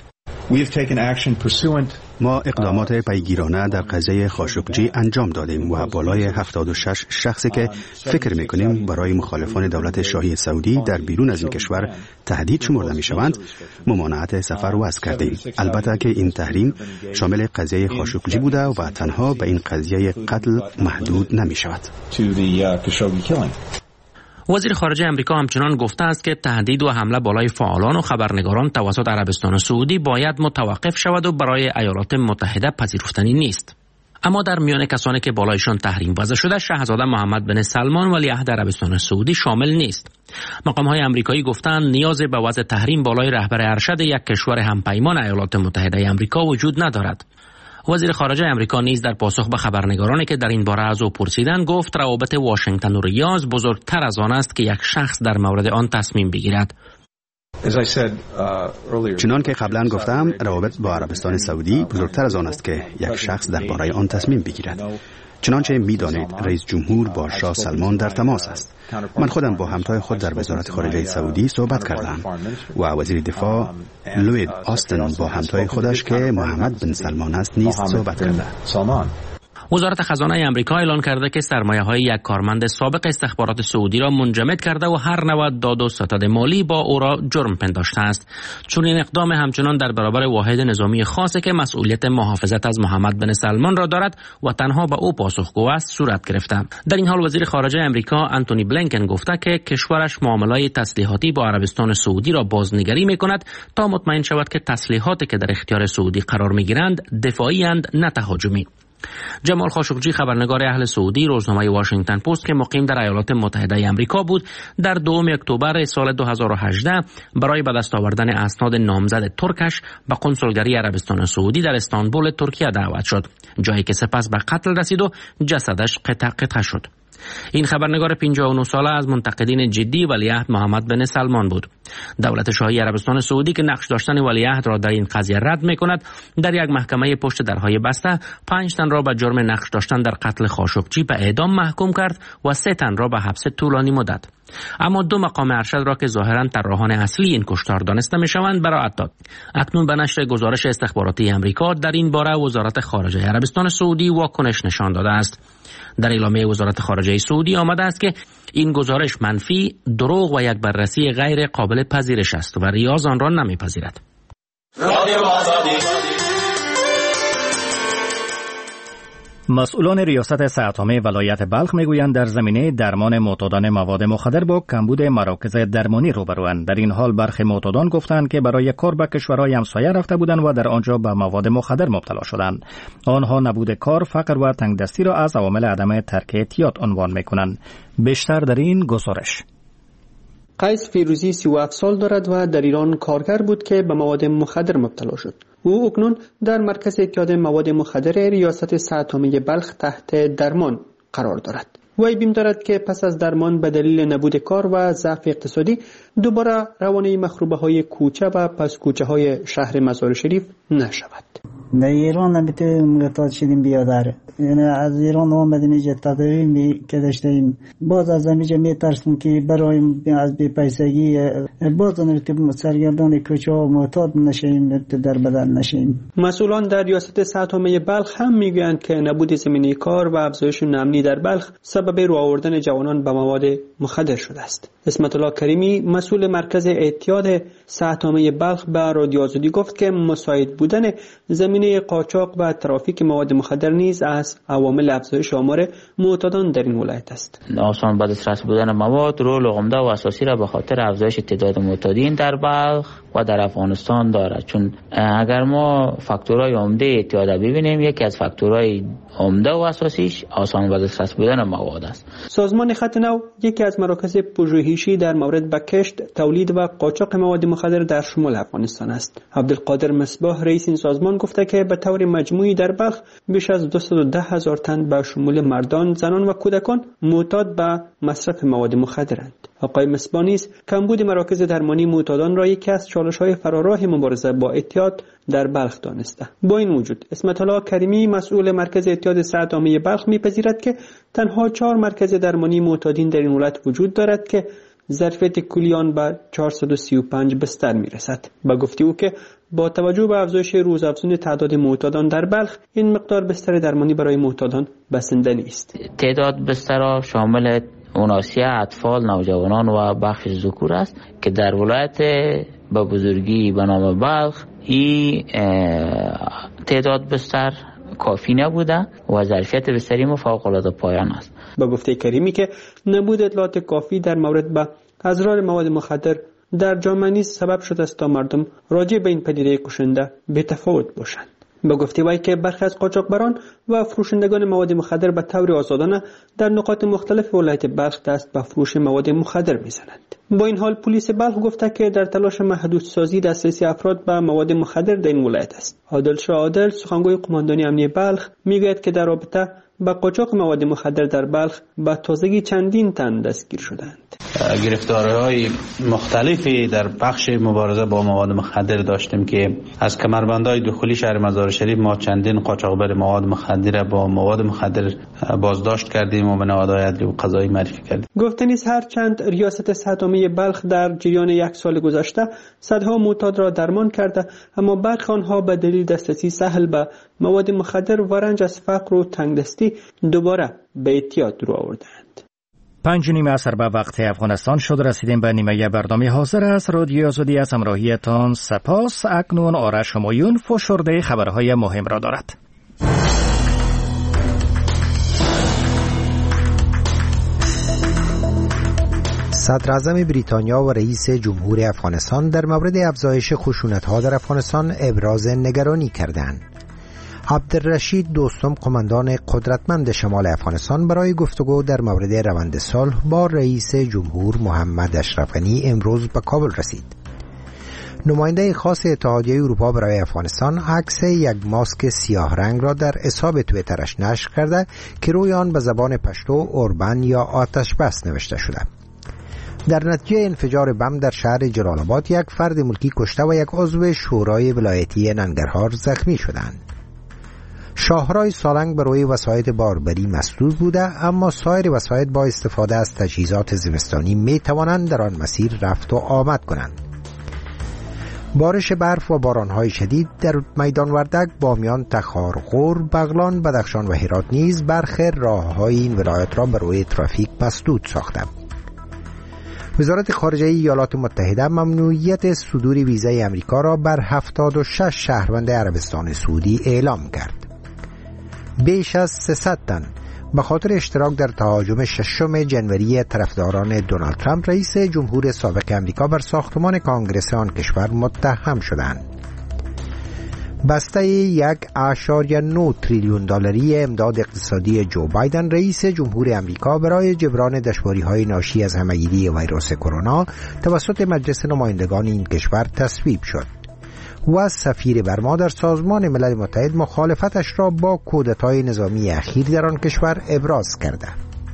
Speaker 23: ما اقدامات پیگیرانه در قضیه خاشقجی انجام دادیم و بالای 76 شخصی که فکر میکنیم برای مخالفان دولت شاهی سعودی در بیرون از این کشور تهدید شمرده میشوند ممانعت سفر وضع کردیم. البته که این تحریم شامل قضیه خاشقجی بوده و تنها به این قضیه قتل محدود نمیشود.
Speaker 22: وزیر خارجه آمریکا همچنان گفته است که تهدید و حمله بالای فعالان و خبرنگاران توسط عربستان سعودی باید متوقف شود و برای ایالات متحده پذیرفتنی نیست. اما در میان کسانی که بالایشان تحریم وضع شده شاهزاده محمد بن سلمان ولیعهد عربستان سعودی شامل نیست. مقام‌های آمریکایی گفتند نیاز به وضع تحریم بالای رهبر ارشد یک کشور همپیمان ایالات متحده آمریکا وجود ندارد. وزیر خارجه امریکا نیز در پاسخ به خبرنگارانی که در این باره از او پرسیدند گفت روابط واشنگتن و ریاض بزرگتر از آن است که یک شخص در مورد آن تصمیم بگیرد.
Speaker 23: چنان که قبلا گفتم، روابط با عربستان سعودی بزرگتر از آن است که یک شخص درباره آن تصمیم بگیرد. چنانچه می‌دانید رئیس جمهور با شاه سلمان در تماس است. من خودم با همتای خود در وزارت خارجه سعودی صحبت کردم و وزیر دفاع لوید آستن با همتای خودش که محمد بن سلمان است نیز صحبت کرده.
Speaker 22: وزارت خزانه امریکا اعلان کرده که سرمایه‌های یک کارمند سابق استخبارات سعودی را منجمد کرده و هر نوع داد و ستد مالی با او را جرم پنداشته است. چون این اقدام همچنان در برابر واحد نظامی خاصی که مسئولیت محافظت از محمد بن سلمان را دارد و تنها به او پاسخگو است صورت گرفته. در این حال وزیر خارجه امریکا انتونی بلینکن گفته که کشورش معاملات تسلیحاتی با عربستان سعودی را بازنگری می‌کند تا مطمئن شود که تسلیحاتی که در اختیار سعودی قرار می‌گیرند دفاعی اند نه تهاجمی. جمال خاشقجی خبرنگار اهل سعودی روزنامه واشنگتن پست که مقیم در ایالات متحده آمریکا بود در 2 اکتبر سال 2018 برای به دست آوردن اسناد نامزد ترکش به کنسولگری عربستان سعودی در استانبول ترکیه دعوت شد، جایی که سپس به قتل رسید و جسدش قطع شد. این خبرنگار 59 ساله از منتقدین جدی ولیعهد محمد بن سلمان بود. دولت شاهی عربستان سعودی که نقش داشتن ولیعهد را در این قضیه رد می‌کند، در یک محکمه پشت درهای بسته 5 تن را به جرم نقش داشتن در قتل خاشقجی به اعدام محکوم کرد و 3 تن را به حبس طولانی مدت. اما 2 مقام ارشد را که ظاهراً طراحان اصلی این کشتار دانسته می‌شوند براءت داد. اکنون به نشر گزارش استخباراتی آمریکا در این باره وزارت خارجه عربستان سعودی واکنش نشان داده است. در اعلامیه وزارت خارجه سعودی آمده است که این گزارش منفی، دروغ و یک بررسی غیر قابل پذیرش است و ریاض آن را نمیپذیرد.
Speaker 1: مسئولان ریاست صحت‌عامه ولایت بلخ میگویند در زمینه درمان معتادان مواد مخدر با کمبود مراکز درمانی روبروند. در این حال برخی معتادان گفتند که برای کار به کشورهای همسایه رفته بودند و در آنجا به مواد مخدر مبتلا شدند. آنها نبود کار، فقر و تنگدستی را از عوامل عدم ترک اعتیاد عنوان میکنند. بیشتر در این گزارش.
Speaker 10: قیس فیروزی 37 سال دارد و در ایران کارگر بود که به مواد مخدر مبتلا شد. او اکنون در مرکز اعتیاد مواد مخدر ریاست صحت‌عامه بلخ تحت درمان قرار دارد. وی بیم دارد که پس از درمان به دلیل نبود کار و ضعف اقتصادی دوباره روانه مخروبه های کوچه و پس کوچه های شهر مزار شریف نشود.
Speaker 2: در ایران نمیتونیم مقتاد شدیم بیاداره، یعنی از ایران آمدیم اینجا تداوی که داشتیم، باز از اینجا میترسیم که برایم از بی‌پیسگی باز نمیتونیم سرگردان کوچه ها معتاد نشیم، در بدن نشیم.
Speaker 10: مسئولان در ریاست صحت‌عامه بلخ هم میگویند که نبود زمینه کار و افزایش نامنی در بلخ سبب رو آوردن جوانان به مواد مخدر شده است. اسمت الله کریمی مسئول مرکز اعتیاد صحت‌عامه بلخ به رادیو آزادی گفت که مساعد بودن زمینه قاچاق و ترافیک مواد مخدر نیز از عوامل افزایش آمار معتادان در این ولایت است.
Speaker 4: آسان به دسترس بودن مواد رول عمده و اساسی را به خاطر افزایش تعداد معتادین در بلخ و در افغانستان دارد، چون اگر ما فاکتورهای عمده اعتیاد ببینیم، یکی از فاکتورهای عمده و اساسیش آسان به دسترس بودن مواد است.
Speaker 10: سازمان خط نو یکی از مراکز پژوهشی در مورد به کشت، تولید و قاچاق مواد مخدر در شمال افغانستان است. عبدالقادر مصباح رئیس این سازمان گفته که به طور مجموعی در بلخ بیش از 210,000 تن به شمول مردان، زنان و کودکان معتاد به مصرف مواد مخدرند. آقای مصباح نیز کمبود مراکز درمانی معتادان را یکی از چالش‌های فراراه مبارزه با اعتیاد در بلخ دانسته. با این وجود اسمت الله کریمی مسئول مرکز اعتیاد صحت‌عامه بلخ می‌پذیرد که تنها 4 مرکز درمانی معتادین در این ولایت وجود دارد که ظرفیت کلی آن به 435 بستر می‌رسد. با گفته او که با توجه به افزایش روزافزون تعداد معتادان در بلخ، این مقدار بستر درمانی برای معتادان بسنده نیست.
Speaker 4: تعداد بسترها شامل اوناسیه، اطفال، نوجوانان و بخش ذکور است که در ولایت به بزرگی به نام بلخ این تعداد بستر کافی نبوده و ظرفیت بستری ما فوق‌العاده پایان است.
Speaker 10: با گفته کریمی که نبود اطلاعات کافی در مورد به اضرار مواد مخدر در جامعه نیز سبب شده است تا مردم راجع به این پدیده کشنده بی‌تفاوت باشند.
Speaker 5: به گفته وی که برخی از قاچاقبران و فروشندگان مواد مخدر به طور آزادانه در نقاط مختلف ولایت بلخ دست به فروش مواد مخدر میزنند. با این حال پلیس بلخ گفته که در تلاش محدودسازی دسترسی افراد به مواد مخدر در این ولایت است. عادل شاه عادل، سخنگوی قماندانی امنیه بلخ، میگوید که در رابطه با قاچاق مواد مخدر در بلخ به تازگی چندین تن دستگیر شدند.
Speaker 7: گرفتاری‌های مختلفی در بخش مبارزه با مواد مخدر داشتیم که از کمربندهای داخلی شهر مزار شریف ما چندین قاچاقبر مواد مخدر با مواد مخدر بازداشت کردیم و به نهادهای عدلی و قضایی معرفی کردیم.
Speaker 5: گفته نیست هرچند ریاست صحت عامه بلخ در جریان یک سال گذشته صدها معتاد را درمان کرده، اما برخی آنها به دلیل دسترسی سهل به مواد مخدر و رنج از فقر و تنگدستی دوباره به اعتیاد رو آوردند.
Speaker 1: 5:30 عصر به وقت افغانستان شد. رسیدیم به نیمه برنامه حاضر است. رادیو آزادی از همراهیتان سپاس. اکنون آرش همایون فشرده خبرهای مهم را دارد.
Speaker 8: صدر اعظم بریتانیا و رئیس جمهور افغانستان در مورد افزایش خشونت‌ها در افغانستان ابراز نگرانی کردند. عبدالرشید دوستم، قماندان قدرتمند شمال افغانستان، برای گفتگو در مورد روند صلح با رئیس جمهور محمد اشرف غنی امروز به کابل رسید. نماینده خاص اتحادیه اروپا برای افغانستان عکس یک ماسک سیاه رنگ را در حساب توییترش نشر کرده که روی آن به زبان پشتو اوربن یا آتش بس نوشته شده. در نتیجه انفجار بم در شهر جلال آباد یک فرد ملکی کشته و یک عضو شورای ولایتی ننگرهار زخمی شدند. شاهراه سالنگ به روی وسایط باربری مسدود بوده، اما سایر وسایط با استفاده از تجهیزات زمستانی می توانند در آن مسیر رفت و آمد کنند. بارش برف و بارانهای شدید در میدان وردک، بامیان، تخار، غور، بغلان، بدخشان و هرات نیز برخی راههای این ولایت را به روی ترافیک مسدود ساخته. وزارت خارجه ایالات متحده ممنوعیت صدور ویزای امریکا را بر 76 شهروند عربستان سعودی اعلام کرد. بیش از 300 تن به خاطر اشتراک در تهاجم 6 جنوری طرفداران دونالد ترامپ رئیس جمهور سابق امریکا بر ساختمان کانگرس آن کشور متهم شدند. بسته 1.9 تریلیون دلاری امداد اقتصادی جو بایدن رئیس جمهور امریکا برای جبران دشواری‌های ناشی از همه‌گیری ویروس کرونا توسط مجلس نمایندگان این کشور تصویب شد و سفیر برما در سازمان ملل متحد مخالفتش را با کودتای نظامی اخیر در آن کشور ابراز کرده.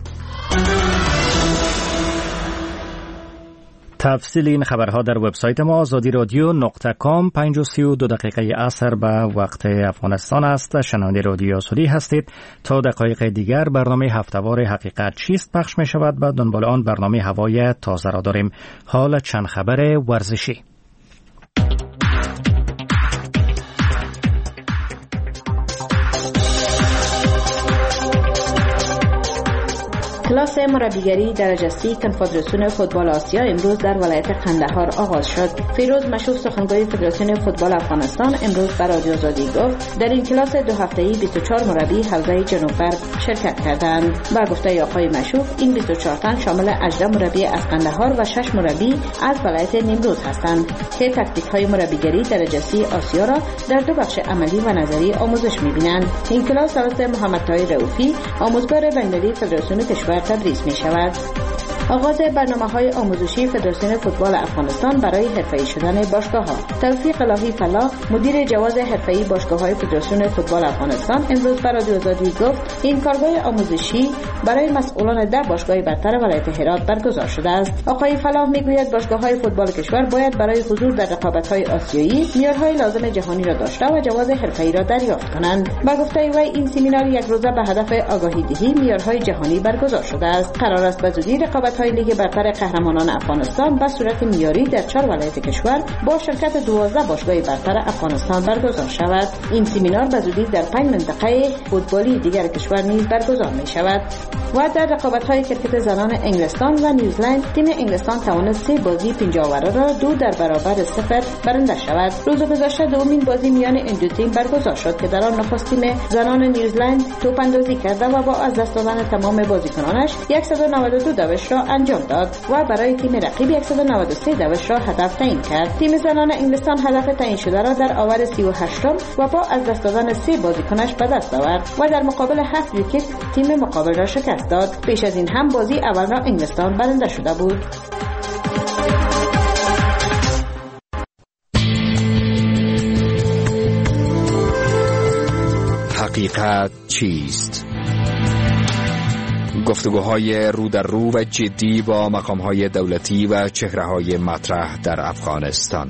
Speaker 1: تفصیل این خبرها در وبسایت ما azadiradyo.com. 5:32 عصر به وقت افغانستان است. شنونده رادیو آزادی هستید. تا دقایق دیگر برنامه هفته‌وار حقیقت چیست پخش می شود. بعد دنبال آن برنامه هوای تازه را داریم. حال چند خبر ورزشی.
Speaker 24: کلاس مربیگری درجه سی کنفدراسیون فوتبال آسیا امروز در ولایت قندهار آغاز شد. فیروز مشوف، سخنگوی فدراسیون فوتبال افغانستان، امروز به رادیو آزادی گفت در این کلاس 2 هفته‌ای 24 مربی حوزه جنوب غرب شرکت کردند. با گفته آقای مشوف این 24 تن شامل 18 مربی از قندهار و 6 مربی از ولایت نیمروز هستند که تکتیک‌های مربیگری درجه سی آسیا را در 2 بخش عملی و نظری آموزش می‌بینند. این کلاس توسط محمد طاهر رؤوفی، آموزگار بین‌المللی فدراسیون کشور تدریس می شود. آغاز برنامه‌های آموزشی فدراسیون فوتبال افغانستان برای حرفه‌ای شدن باشگاه‌ها. توفیق الهی فلاح، مدیر جواز حرفه‌ای باشگاه‌های فدراسیون فوتبال افغانستان، امروز به رادیو آزادی گفت این کارگاه آموزشی برای مسئولان 10 باشگاه برتر ولایت هرات برگزار شده است. آقای فلاح میگوید باشگاه‌های فوتبال کشور باید برای حضور در رقابت‌های آسیایی معیارهای لازم جهانی را داشته و جواز حرفه‌ای را دریافت کنند. با گفته وی این سمینار یک روزه به هدف آگاهی دهی معیارهای جهانی برگزار شده است. قرار است به زودی رقابت‌های لیگ برتر قهرمانان افغانستان به صورت معیاری در 4 ولایت کشور با شرکت 12 باشگاه برتر افغانستان برگزار شود. این سمینار به زودی در 5 منطقه فوتبالی دیگر کشور نیز برگزار می شود. و در رقابت‌های کرکت زنان انگلستان و نیوزلند تیم انگلستان توانست 3 بازی 50 اوور را 2 در برابر 0 برنده شود. روز گذشته دومین بازی میان این دو تیم برگزار شد که در آن نخست تیم زنان نیوزلند توپ اندازی کرده و با از دست دادن تمام بازیکنانش 192 دوش را انجام داد و برای تیم رقیب 193 دوش را هدف تعیین کرد. تیم زنان انگلستان هدف تعیین شده را در آور 38 و با از دست دادن 3 بازیکنش به دست آورد و در مقابل 7 ویکت تیم مقابل را شکست داد. پیش از این هم بازی اول را انگلستان برنده شده بود.
Speaker 3: حقیقت چیست؟ گفتگوهای رو در رو و جدی با مقامهای دولتی و چهره‌های مطرح در افغانستان.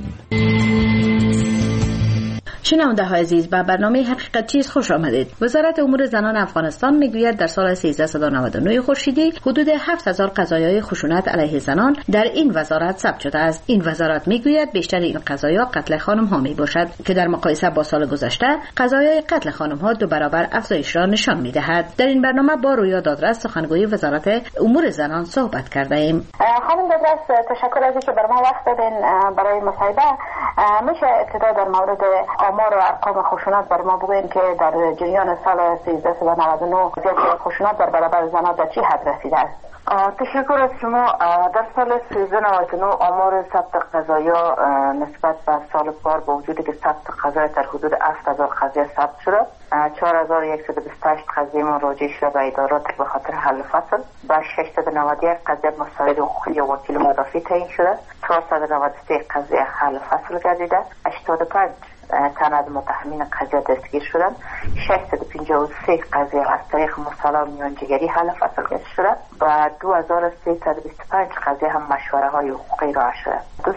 Speaker 24: شنونده های عزیز، به برنامه حقیقت چیست خوش آمدید. وزارت امور زنان افغانستان میگوید در سال 1399 خورشیدی حدود 7000 قضایای خشونت علیه زنان در این وزارت ثبت شده است. این وزارت میگوید بیشتر این قضایا قتل خانم ها می باشد که در مقایسه با سال گذشته قضایای قتل خانم ها 2 برابر افزایش را نشان میدهد. در این برنامه با رویا دادرس سخنگوی وزارت امور زنان صحبت کرده ایم.
Speaker 6: خانم دادرس، تشکر از اینکه بر ما وقت دادین برای مصاحبه. میشه ابتدا در مورد آمار و ارقام خشونت بر ما بگوین که در جریان سال 1399 زیاد خشونت در برابر زنان در چی حد رسیده است؟
Speaker 9: تشکر از شما. در سال 1399 آمار ثبت قضایا نسبت به سال پار با وجودی که ثبت قضایا در حدود 7000 قضیه ثبت شده، 4128 قضیه مراجعه شده به ادارات به خاطر حل فصل، با 691 قضیه مسائل حقوقی یا وکیل مدافع تعیین شده، 493 قضیه حل فصل گردیده، 85 تن از متهمین قضیه دستگیر شدند، 653 قضیه از طریق مصالحه میانجیگری حل فصل گرفته شده و 2325 قضیه هم مشوره های حقوقی راه شده.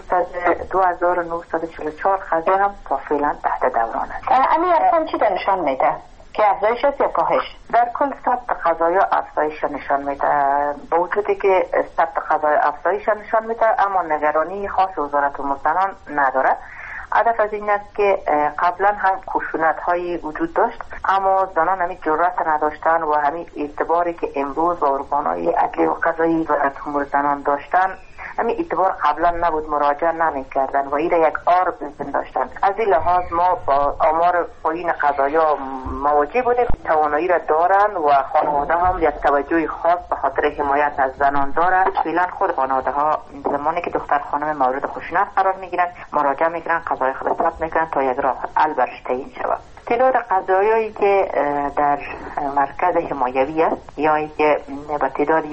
Speaker 9: 2944 قضیه هم تا فعلا تحت دوران است.
Speaker 6: امی ارقام چی نشان میده؟ که افزایش است یا کاهش؟
Speaker 9: در کل ثبت قضایا افزایش نشان میده. با وجودی که ثبت قضایا افزایش نشان میده، اما نگرانی خاص وزارت امور زنان نداره. هدف از این است که قبلا هم خشونت هایی وجود داشت، اما زنان همین جرأت نداشتن و همین اعتباری که امروز با ارگان‌های عدلی و قضایی وزارت امور زنان داشتن، همین اعتبار قبلا نبود، مراجعه نمی‌کردن و این یک عار بزن داشتن. از این لحاظ ما با آمار پایین قضایا مواجه بودیم. توانایی را دارن و خانواده هم یک توجه خاص به خاطر حمایت از زنان دارن. فعلا خود خانواده ها زمانی که دختر خانم مورد خشونت قرار میگیرن مراجعه میکنن، قضای خود ثبت میکنن تا یک راه حل برش تعیین شود. تعداد قضایایی که در مرکز حمایوی است یا که به تعداد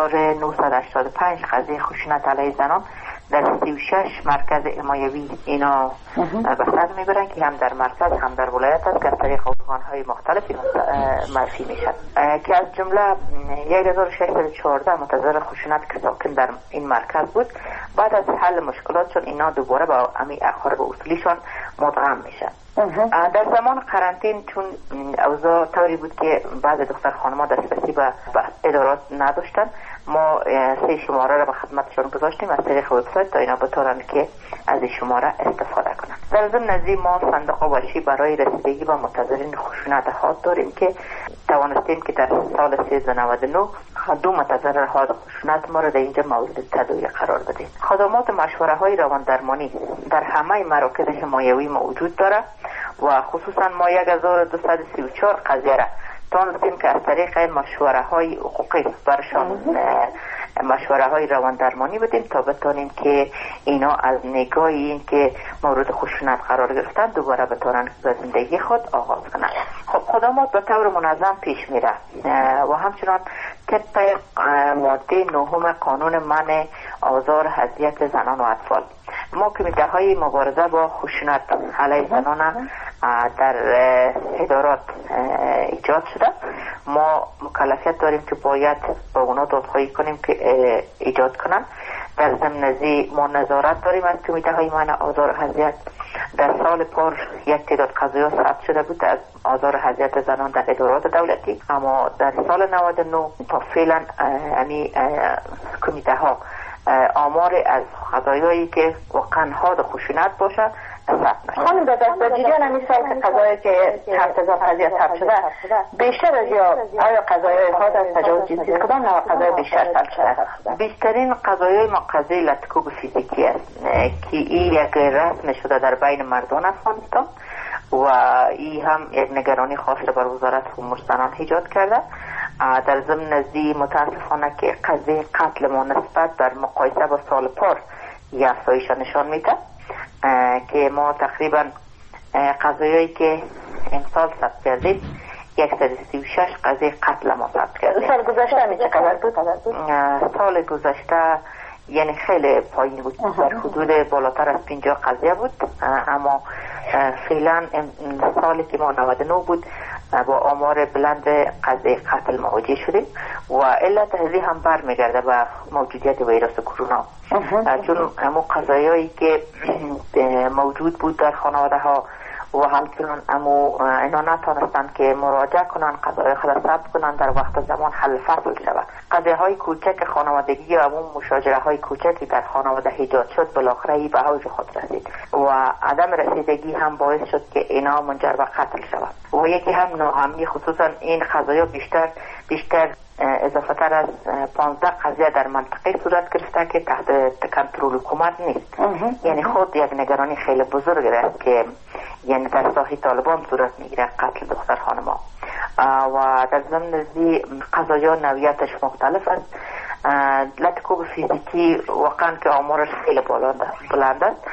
Speaker 9: 1985 قضیه خشونت علیه زنان در 36 مرکز حمایوی اینا به سر میبرن که هم در مرکز هم در ولایت است که از طریق ارگان‌های مختلفی معرفی میشن که از جمله 1614 متضرر خشونت که ساکن در این مرکز بود. بعد از حل مشکلاتشون اینا دوباره با امی اقارب اصولیشان مدغم میشن. در زمان قرنطین چون اوضاع طوری بود که بعض دختر خانم‌ها دسترسی به ادارات نداشتن، ما 3 شماره را به خدمتشون گذاشتیم از طریق وبسایت تا اینا بتونن که از این شماره استفاده کنن. در ضمن از این ما صندوق وحشی برای رسیدگی به متضررین خشونت ها داریم که توانستیم که در سال 1399 2 متضرر ها خشونت ما را در اینجا مورد تداوی قرار بدیم. خدمات مشوره های روان درمانی در همه مراکز حمایوی موجود داره و خصوصا ما 1234 قضیه را تانستیم که از طریق مشوره های حقوقی برشان مشوره های روان درمانی بدیم تا بتانیم که اینا از نگاه این که مورد خشونت قرار گرفتن دوباره بتانن به زندگی خود آغاز کنند. خب خدمات به طور منظم پیش میره و همچنان طبق ماده 9 قانون منع آزار اذیت زنان و اطفال ما کمیته های مبارزه با خشونت علیه زنان در ادارات ایجاد شده. ما مکلفیت داریم که باید با اونا دادخواهی کنیم که ایجاد کنن. در ضمن ازی ما نظارت داریم از کمیته های منع آزار و اذیت. در سال پار یک تعداد قضایا ثبت شده بود از آزار و اذیت زنان در ادارات دولتی، اما در سال 99 تا فعلا کمیته ها آمار از قضایایی که واقعا حاد خشونت باشه
Speaker 6: خانم در جریان همین سال که قضایی که 7000 قضیه ثبت شده بیشتر از آیا قضایای خاص از تجاوز جنسی کدام نوع قضایی بیشتر ثبت شده؟
Speaker 9: بیشترین قضایای ما قضیه لطکوب فیزیکی است که این یک رسم شده در بین مردان افغانستان و این هم یک نگرانی خاص را بر وزارت امور زنان ایجاد کرده. در ضمن نزدی متاسفانه که قضیه قتل ما نسبت در مقایسه با سال پار یک افزایش نشان میده که ما تقریبا قضایایی که امسال ثبت کردیم 136 قضیه قتل ما ثبت کردیم.
Speaker 6: سال گذشته همی چه قدر بود؟
Speaker 9: سال گذشته یعنی خیلی پایین بود، در حدود بالاتر از 50 قضیه بود، اما فعلا سالی که ما 99 بود با آمار بلند قضیه قتل مواجه شدیم و علت هذه هم برمیگرده به موجودیت ویروس کرونا، چون امو قضایایی که موجود بود در خانواده ها و همچنان امو اینا نتانستند که مراجعه کنن قضایای خود ثبت کنن در وقت زمان حل فصل شود. قضیه های کوچک خانوادگی و امو مشاجره های کوچکی در خانواده ایجاد شد بالاخره به اوج خود رسید و عدم رسیدگی هم باعث شد که اینا منجر به قتل شود و یکی هم ناامنی، خصوصا این قضایا بیشتر اضافه تر از 15 قضیه در منطقه صورت گرفته که تحت کنترل حکومت نیست. یعنی خود یک نگرانی خیلی بزرگ است که یعنی در ساحه طالبان صورت میگیره قتل دختر خانما و در ضمن نزدی قضایا نوعیتش مختلف است. لطکوب فیزیکی واقعا که آمارش خیلی بلند است.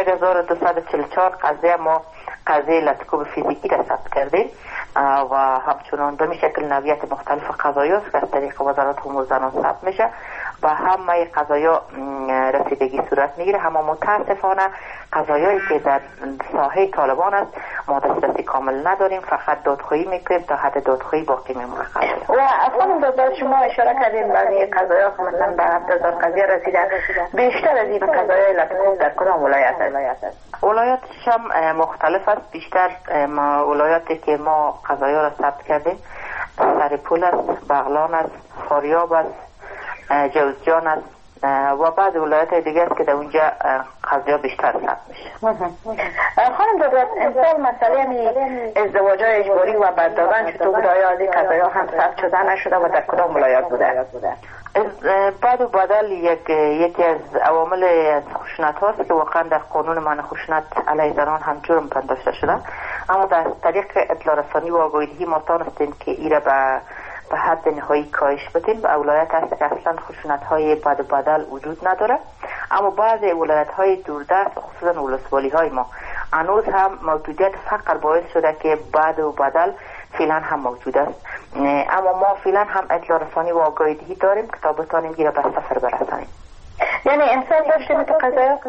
Speaker 9: 1244 قضیه ما قضیه لطکوب فیزیکی را ثبت کردیم و همچنان به شکل نوعیت مختلف قضایا است که از طریق وزارت امور زنان ثبت میشه و همه قضایا رسیدگی صورت میگیره. اما متاسفانه قضایایی که در ساحه طالبان است ما دسترسی کامل نداریم، فقط دادخواهی میکنیم، تا حد دادخواهی باقی میمونه.
Speaker 6: و اصلا دادگاه شما اشاره کردیم بعضی قضایا مثلا به 7000 قضیه رسیده، بیشتر از این قضایای لطکوب در کدام ولایت است؟
Speaker 9: ولایاتش هم مختلف است. بیشتر ولایاتی که ما قضایا را ثبت کردیم سرپول است، بغلان است، فاریاب است، جوزجان است و بعض ولایت دیگه است که در اونجا قضایا بیشتر ثبت میشه.
Speaker 6: خانم دادرس امسال مسئله ازدواج‌های اجباری و بردادن چطور بود؟ آیا از این قضایا هم ثبت شده نشده و در کدام ولایت بوده؟
Speaker 9: بعد و بدل یکی از عوامل خشونت هاست که واقعا در قانون منع خشونت علیه زنان هم جرم پنداشته شده، اما در طریق اطلاع رسانی و آگاهی ما تانستیم که ایره به حد نهایی کاهش بدیم. به ولایت هست که اصلا خشونت های بعد و بدل وجود نداره، اما بعض ولایت های دوردست خصوصا ولسوالی های ما هنوز هم موجودیت فقر باعث شده که بعد و بدل فعلا هم موجود است، اما ما فعلا هم اطلاع رسانی و آگاهی داریم که تا بتانیم گیره به سفر برسانیم.
Speaker 6: یعنی امسال داشتیم تو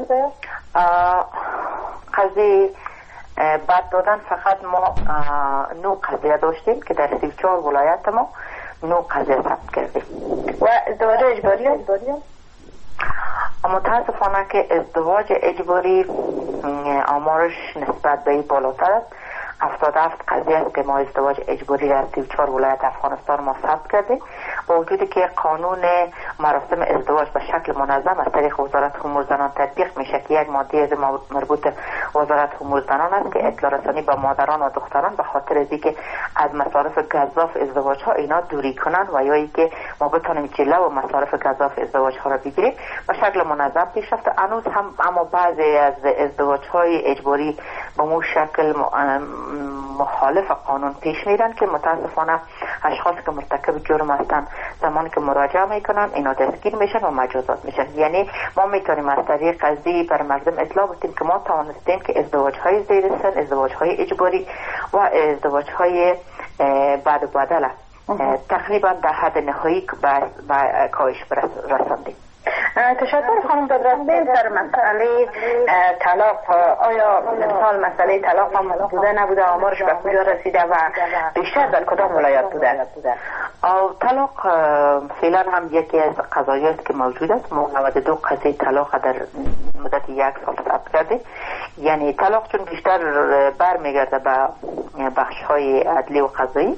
Speaker 9: قضیه بعد دادن فقط ما 9 قضیه داشتیم که در 34 ولایت ما 9 قضیه ثبت کردیم.
Speaker 6: و ازدواج اجباری
Speaker 9: متاسفانه که ازدواج اجباری آمارش نسبت به بالاتر است. 77 قضیه است که ما ازدواج اجباری در 34 ولایت افغانستان ما ثبت کردیم، با وجودی که قانون مراسم ازدواج به شکل منظم از طریق وزارت امور زنان تطبیق میشه که یک ماده از مربوط وزارت امور زنان است که اطلاع رسانی به مادران و دختران به خاطر از اینکه از مصارف گزاف ازدواج ها اینا دوری کنن و یا اینکه ما بتونیم جلو و مصارف گزاف ازدواج ها را بگیریم به شکل منظم پیش رفته. هنوز هم اما بعضی از ازدواج های اجباری به مو شکل مخالف قانون پیش میرن که متاسفانه اشخاص که مرتکب جرم هستن زمانی که مراجعه میکنن اینا دستگیر میشن و مجازات میشن. یعنی ما میتونیم از طریق قضیه بر مردم اطلاع بدیم که ما توانستیم که ازدواج های زیر سن، ازدواج های اجباری و ازدواج های بعد و بدل تقریبا در حد نهایی به کاهش رساندیم.
Speaker 6: تشکر خانم دادرس. در مسئله طلاق آیا مثال مسئله طلاق هم بوده نبوده؟ آمارش به کجا رسیده و بیشتر در کدام ولایت بوده؟
Speaker 9: طلاق فعلا هم یکی از قضایایی است که موجود است. ما 92 قضیه طلاق در مدت 1 سال ثبت کردیم. یعنی طلاق چون بیشتر برمیگرده به بخش های عدلی و قضایی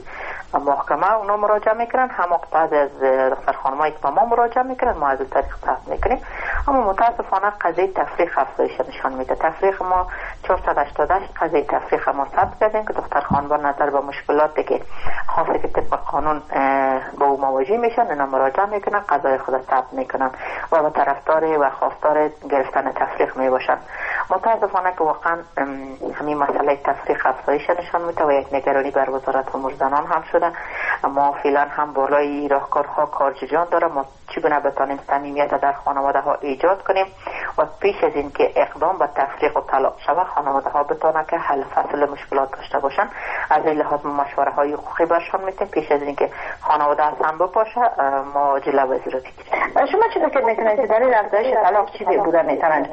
Speaker 9: محکمه اونا مراجعه میکنن، هم بعد از دختر خانمایی که به ما مراجعه میکنن ما از این طریق ثبت میکنیم. اما متاسفانه قضیه تفریق افزایش نشان میده. تفریق ما 488 قضیه تفریق ما ثبت کردیم که دختر خانم با نظر به مشکلاتی که خاصه که طبق قانون با او مواجه میشن اینا مراجعه میکنن، قضای خود ثبت میکنن و به طرفدار و خواستار گرفتن تفریق میباشن. متاسفانه که واقعا همین مسئله تفریق افزایش نشان میده و یک نگرانی بر وزارت امور زنان هم شده. ما فعلا هم بالای راهکارها کارجویان داره ما چگونه بتانیم صمیمیت در خانواده ها ایجاد کنیم و پیش از این که اقدام به تفریق و طلاق شود خانواده ها بتانه که حل فصل مشکلات داشته باشن. از این لحاظ ما مشوره های حقوقی برشان میتیم پیش از این که خانواده هم بپاشه ما جلوه ضروری کنیم.
Speaker 24: شما چی فکر میکنید که دلیل افزایش طلاق چی بوده میتونن؟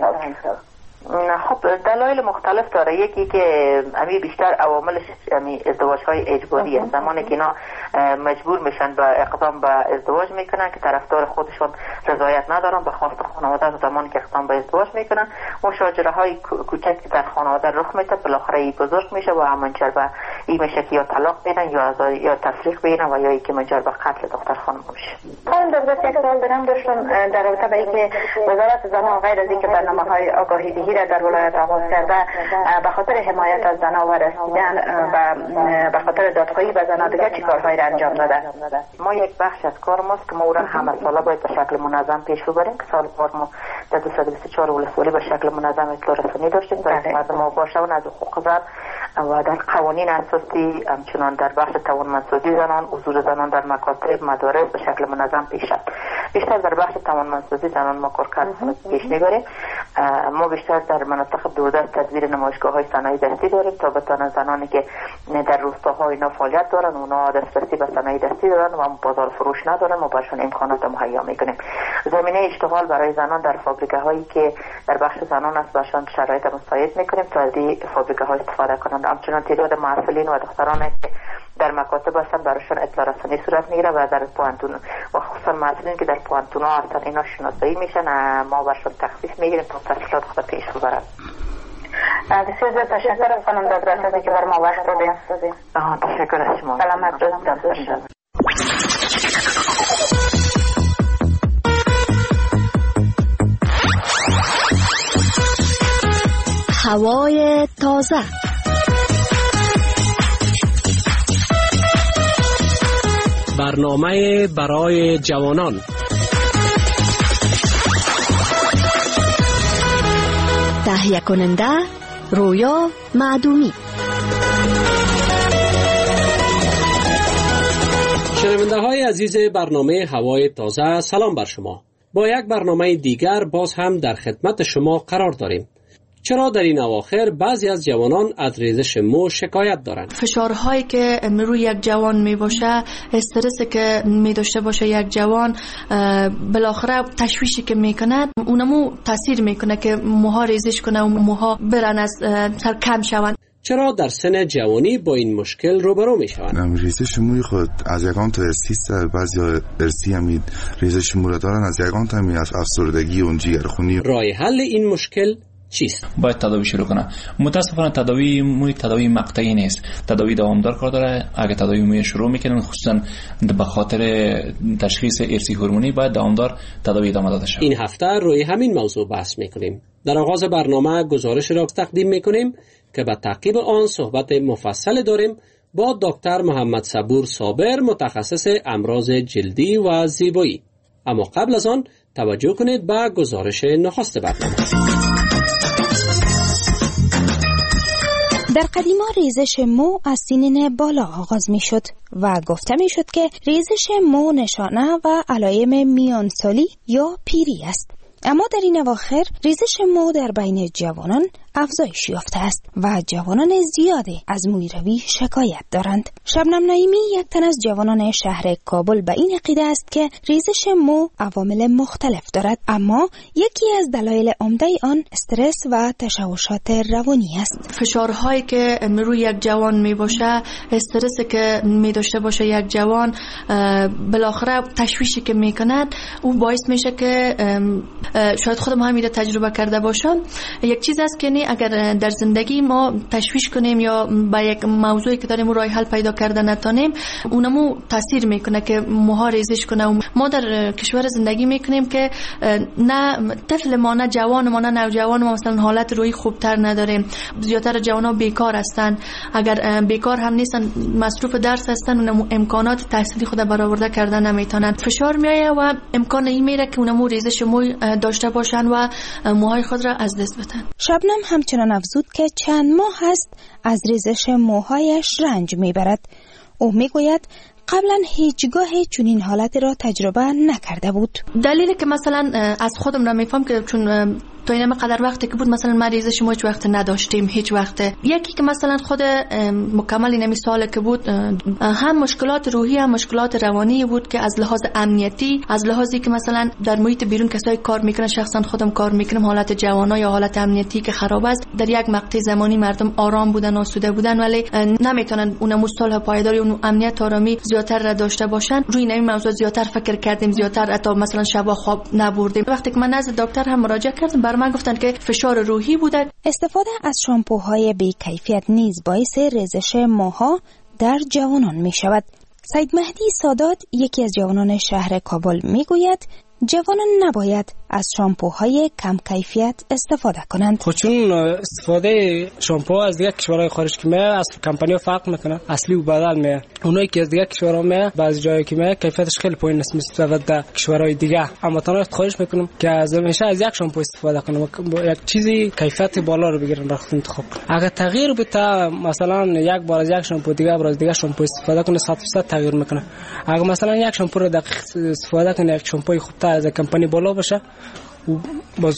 Speaker 9: خب دلایل مختلف داره. یکی که همین بیشتر عواملش ازدواج های اجباری است. زمانی که اینا مجبور میشن به اقدام به ازدواج میکنن که طرفدار خودشون رضایت ندارن به خواست خانواده، زمانی که اقدام به ازدواج میکنن مشاجره های کوچک که در خانواده رخ میده بالاخره ای بزرگ میشه و منجر به این میشه که یا طلاق بدن یا تفریق بدن و یا ای که منجر به قتل دختر خانم میشه.
Speaker 24: خانم دکتر یک سوال دارم داشتم در رابطه با اینکه وزارت زنان غیر از اینکه برنامه‌های آگاهی دهی را در ولایت آغاز کرده به خاطر حمایت از زنان و رسیدن و به خاطر دادخواهی به زنان دیگه چی کارهایی را انجام داده؟
Speaker 9: ما یک بخش از کار ماست که ما اون همه ساله باید به شکل منظم پیش ببریم که سال کار ما در 224 ولسوالی به شکل منظم اطلاع رسانی داشتیم برای مردم آگاه شون از حقوق زن و در قوانین اساسی همچنان در بخش توانمندسازی زنان حضور زنان در مکاتب مدارس به شکل منظم پیش رفت. بیشتر در بخش توانمندسازی زنان ما کار کردیم پیش میبریم. ما بیشتر در مناطق دوده تدبیر نمایشگاه های صنایع دستی داریم تا بتوانن زنانی که در روستاها اینا فعالیت دارن اونا دسترسی به صنایع دستی دارن و بازار فروش ندارن ما براشون امکانات مهیا میکنیم. زمینه اشتغال برای زنان در فابریکه هایی که در بخش زنان است براشون شرایط مساعد میکنیم تا از این فابریکه ها استفاده کنند. همچنان تعداد محصلین و دخترانی که در مکاتب هستن براشون اطلاع رسانی صورت میگیره و در پوانتون و خصوصا محصلین که در پوانتون ها هستن اینا شناسایی میشن ما براشون تخفیف میگیریم تا تحصیلات خود پیش ببرن.
Speaker 24: بسیار زیاد تشکر از خانم دکتر که بر ما وقت دادید.
Speaker 9: تشکر از شما.
Speaker 24: سلامت باشید.
Speaker 11: هوای تازه.
Speaker 21: برنامه برای جوانان.
Speaker 11: تهیه کننده رویا معدومی.
Speaker 21: شنونده های عزیز برنامه هوای تازه، سلام بر شما. با یک برنامه دیگر باز هم در خدمت شما قرار داریم. چرا در این اواخر بعضی از جوانان از ریزش مو شکایت دارند؟
Speaker 12: فشارهایی که روی یک جوان می باشه، استرسی که می داشته باشه یک جوان، بالاخره تشویشی که می کند اونمو تاثیر می کنه که موها ریزش کنه و موها برن از سر کم شوند.
Speaker 21: چرا در سن جوانی با این مشکل روبرو می شوند؟
Speaker 13: ریزش موی خود از یگان تا ارسی است، بعضی ارسی هم ریزش مو دارن، از یگان تا از افسردگی و جگرخونی.
Speaker 21: راه حل این مشکل چیست؟
Speaker 14: باید تداوی شروع کنه. متاسفانه تداوی موی تداوی مقطعی نیست، تداوی دوامدار کار داره. اگه تداوی موی شروع میکنن خصوصا به خاطر تشخیص ارثی هورمونی باید دوامدار تداوی ادامه داده شود.
Speaker 21: این هفته روی همین موضوع بحث میکنیم. در آغاز برنامه گزارش را تقدیم میکنیم که به تعقیب آن صحبت مفصل داریم با دکتر محمد صبور صابر، متخصص امراض جلدی و زیبایی. اما قبل از آن توجه کنید به گزارش نخست برنامه.
Speaker 11: در قدیما ریزش مو از سنین بالا آغاز می شد و گفته می شد که ریزش مو نشانه و علائم میانسالی یا پیری است. اما در این اواخر ریزش مو در بین جوانان افزایش یافته است و جوانان زیادی از مویروی شکایت دارند. شبنم نعیمی، یک تن از جوانان شهر کابل، به این عقیده است که ریزش مو عوامل مختلف دارد، اما یکی از دلایل عمده آن استرس و تشوشات روانی است.
Speaker 12: فشارهایی که روی یک جوان می باشه، استرسی که می داشته باشه یک جوان، بالاخره تشویشی که می کند او باعث میشه که شاید خودم هم تجربه کرده باشم. یک چیز است که یعنی اگر در زندگی ما تشویش کنیم یا با یک موضوعی که داریم راه حل پیدا کرده نتونیم، اونمو تاثیر میکنه که موها ریزش کنه. و ما در کشور زندگی میکنیم که نه طفل ما، نه جوان ما، نه نوجوان ما مثلا حالت روحی خوبتر نداریم. زیادتر جوانا بیکار هستن، اگر بیکار هم نیستن مصروف درس هستن، اونمو امکانات تحصیلی خود برآورده کردن نمیتونن. فشار میایه و امکان این میره که اونمو ریزش موی داشته باشن و موهای خود را از دست بدن.
Speaker 11: شبنم همچنان افزود که چند ماه هست از ریزش موهایش رنج میبرد. او میگوید قبلا هیچگاه چنین حالت را تجربه نکرده بود.
Speaker 12: دلیلی که مثلا از خودم را میفهم که چون تا این قدر وقتی که بود مثلا ما ریزش ما هیچ وقت نداشتیم، هیچ وقت. یکی که مثلا خود مکمل نمی سال که بود هم مشکلات روحی هم مشکلات روانی بود که از لحاظ امنیتی، از لحاظی که مثلا در محیط بیرون کسایی کار میکنن، شخصا خودم کار میکنم، حالت جوانا یا حالت امنیتی که خراب است، در یک مقطع زمانی مردم آرام بودن، آسوده بودن، ولی نمیتونن اون صلح پایداری، اون امنیت آرامی زیاتر را داشته باشن. روی این موضوع زیاتر فکر کردیم، زیاتر حتی مثلا شب خواب نبردیم. وقتی که من نزد دکتر هم مراجعه کردم، من گفتن که فشار روحی بوده.
Speaker 11: استفاده از شامپوهای بی کیفیت نیز باعث ریزش موها در جوانان می شود. سید مهدی سادات، یکی از جوانان شهر کابل، می گوید جوانان نباید از شامپوهای کم کیفیت استفاده کنند.
Speaker 16: خود چون استفاده شامپو از دیگه کشورهای خارج که میاد از کمپانی فرق میکنه، اصلی و بدل میاد. اونایی که از دیگه کشورها میاد بعضی جایی که میاد کیفیتش خیلی پایین است نسبت به کشورهای دیگه. اما تنها خواهش میکنم که از همیشه از یک شامپو استفاده کنم، یک چیزی کیفیت بالا رو بگیرن برای خود انتخاب کنن. اگر تغییر بده مثلا یک بار از یک شامپو دیگه برای دیگه شامپو استفاده کنه 100% تغییر میکنه. اگر مثلا یک شامپو رو دقیق استفاده کنه، یک شامپوی خوبتر از کمپانی بالا باشه و باز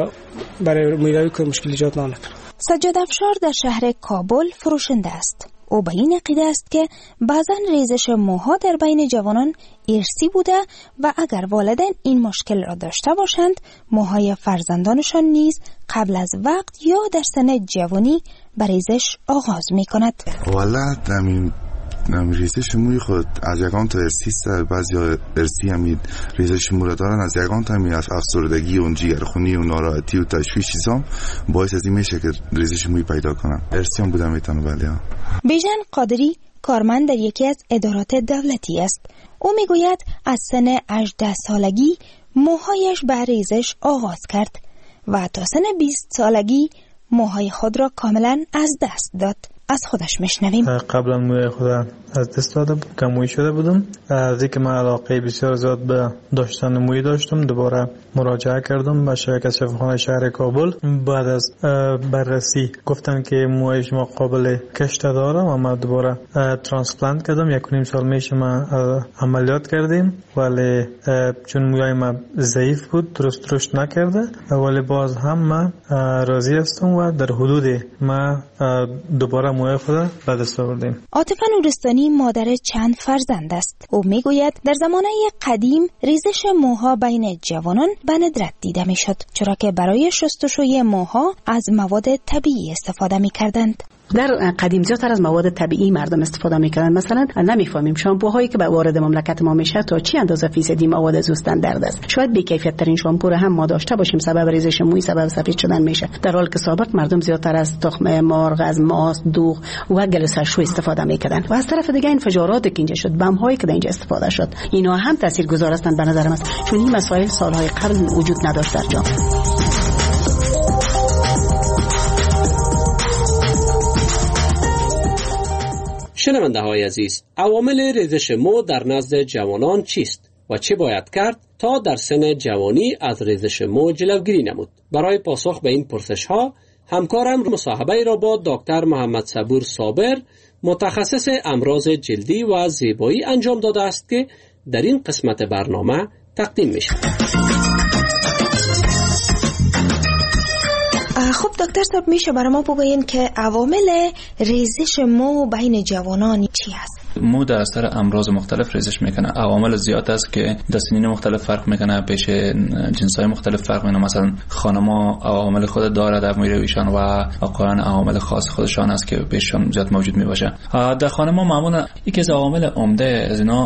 Speaker 16: برای میروی که مشکل ایجاد نکنه.
Speaker 11: سجاد افشار در شهر کابل فروشنده است. او به این عقیده است که بعضا ریزش موها در بین جوانان ارثی بوده و اگر والدین این مشکل را داشته باشند، موهای فرزندانشان نیز قبل از وقت یا در سن جوانی به ریزش آغاز می کند.
Speaker 13: والله ریزش موی خود از یکان تا ارسی است، بعضی ارسی همین ریزش مو را دارن، از یکان تا همین از افسردگی و جگرخونی و ناراحتی و تشویش چیزام باعث از این میشه که ریزش موی پیدا کنم. ارسی هم بودم میتونه. ولی
Speaker 11: بیژن قادری کارمند در یکی از ادارات دولتی است. او میگوید از سن 18 سالگی موهایش به ریزش آغاز کرد و تا سن 20 سالگی موهای خود را کاملا از دست داد. از خودش میشنویم.
Speaker 17: قبلا موی خودم از دست داده بود، کموی شده بودم. از اینکه من علاقه بسیار زیاد به داشتن موی داشتم، دوباره مراجعه کردم به شرکت شفاخانه شهر کابل. بعد از بررسی گفتن که موی شما قابل کشت داره و من دوباره ترانسپلانت کردم. 1.5 سال میشه من عملیات کردیم، ولی چون موی من ضعیف بود درست رشد نکرده، ولی باز هم من راضی هستم و در حدود من دوباره موی خود به دست آوردیم.
Speaker 11: عاطفه نورستانی مادر چند فرزند است. او میگوید در زمانه قدیم ریزش موها بین جوانان به ندرت دیده میشد، چرا که برای شستشوی موها از مواد طبیعی استفاده میکردند.
Speaker 18: در قدیم زیادتر از مواد طبیعی مردم استفاده میکنن. مثلا نمیفهمیم شامپوهایی که به وارد مملکت ما میشه تا چی اندازه فیصدی مواد از درد است. شاید بی کیفیت ترین شامپو رو هم ما داشته باشیم، سبب ریزش موی، سبب سفید شدن میشه، در حالی که سابق مردم زیادتر از تخم مرغ، از ماست، دوغ و گل سرشو استفاده میکردن. و از طرف دیگه انفجاراتی که اینجا شد، بم هایی که اینجا استفاده شد، اینا هم تاثیرگذار هستند به نظر من، چون این مسائل سالهای قبل وجود نداشت در جامعه.
Speaker 21: شنونده های عزیز، عوامل ریزش مو در نزد جوانان چیست و چه باید کرد تا در سن جوانی از ریزش مو جلوگیری نمود؟ برای پاسخ به این پرسش ها همکارم مصاحبه را با دکتر محمد صبور صابر، متخصص امراض جلدی و زیبایی انجام داده است که در این قسمت برنامه تقدیم می شود.
Speaker 11: خب دکتر صاحب، میشه برای ما بگوین که عوامل ریزش مو بین جوانان چی هست؟
Speaker 14: مو در اثر امراض مختلف ریزش میکنه. عوامل زیاد است که در سنین مختلف فرق میکنه، پیش جنسای مختلف فرق میکنه. مثلا خانم‌ها عوامل خود داره در موی رویشان و آقایان عوامل خاص خودشان است که پیششان زیاد موجود میباشه. در خانم‌ها معمولا یکی از عوامل عمده از اینا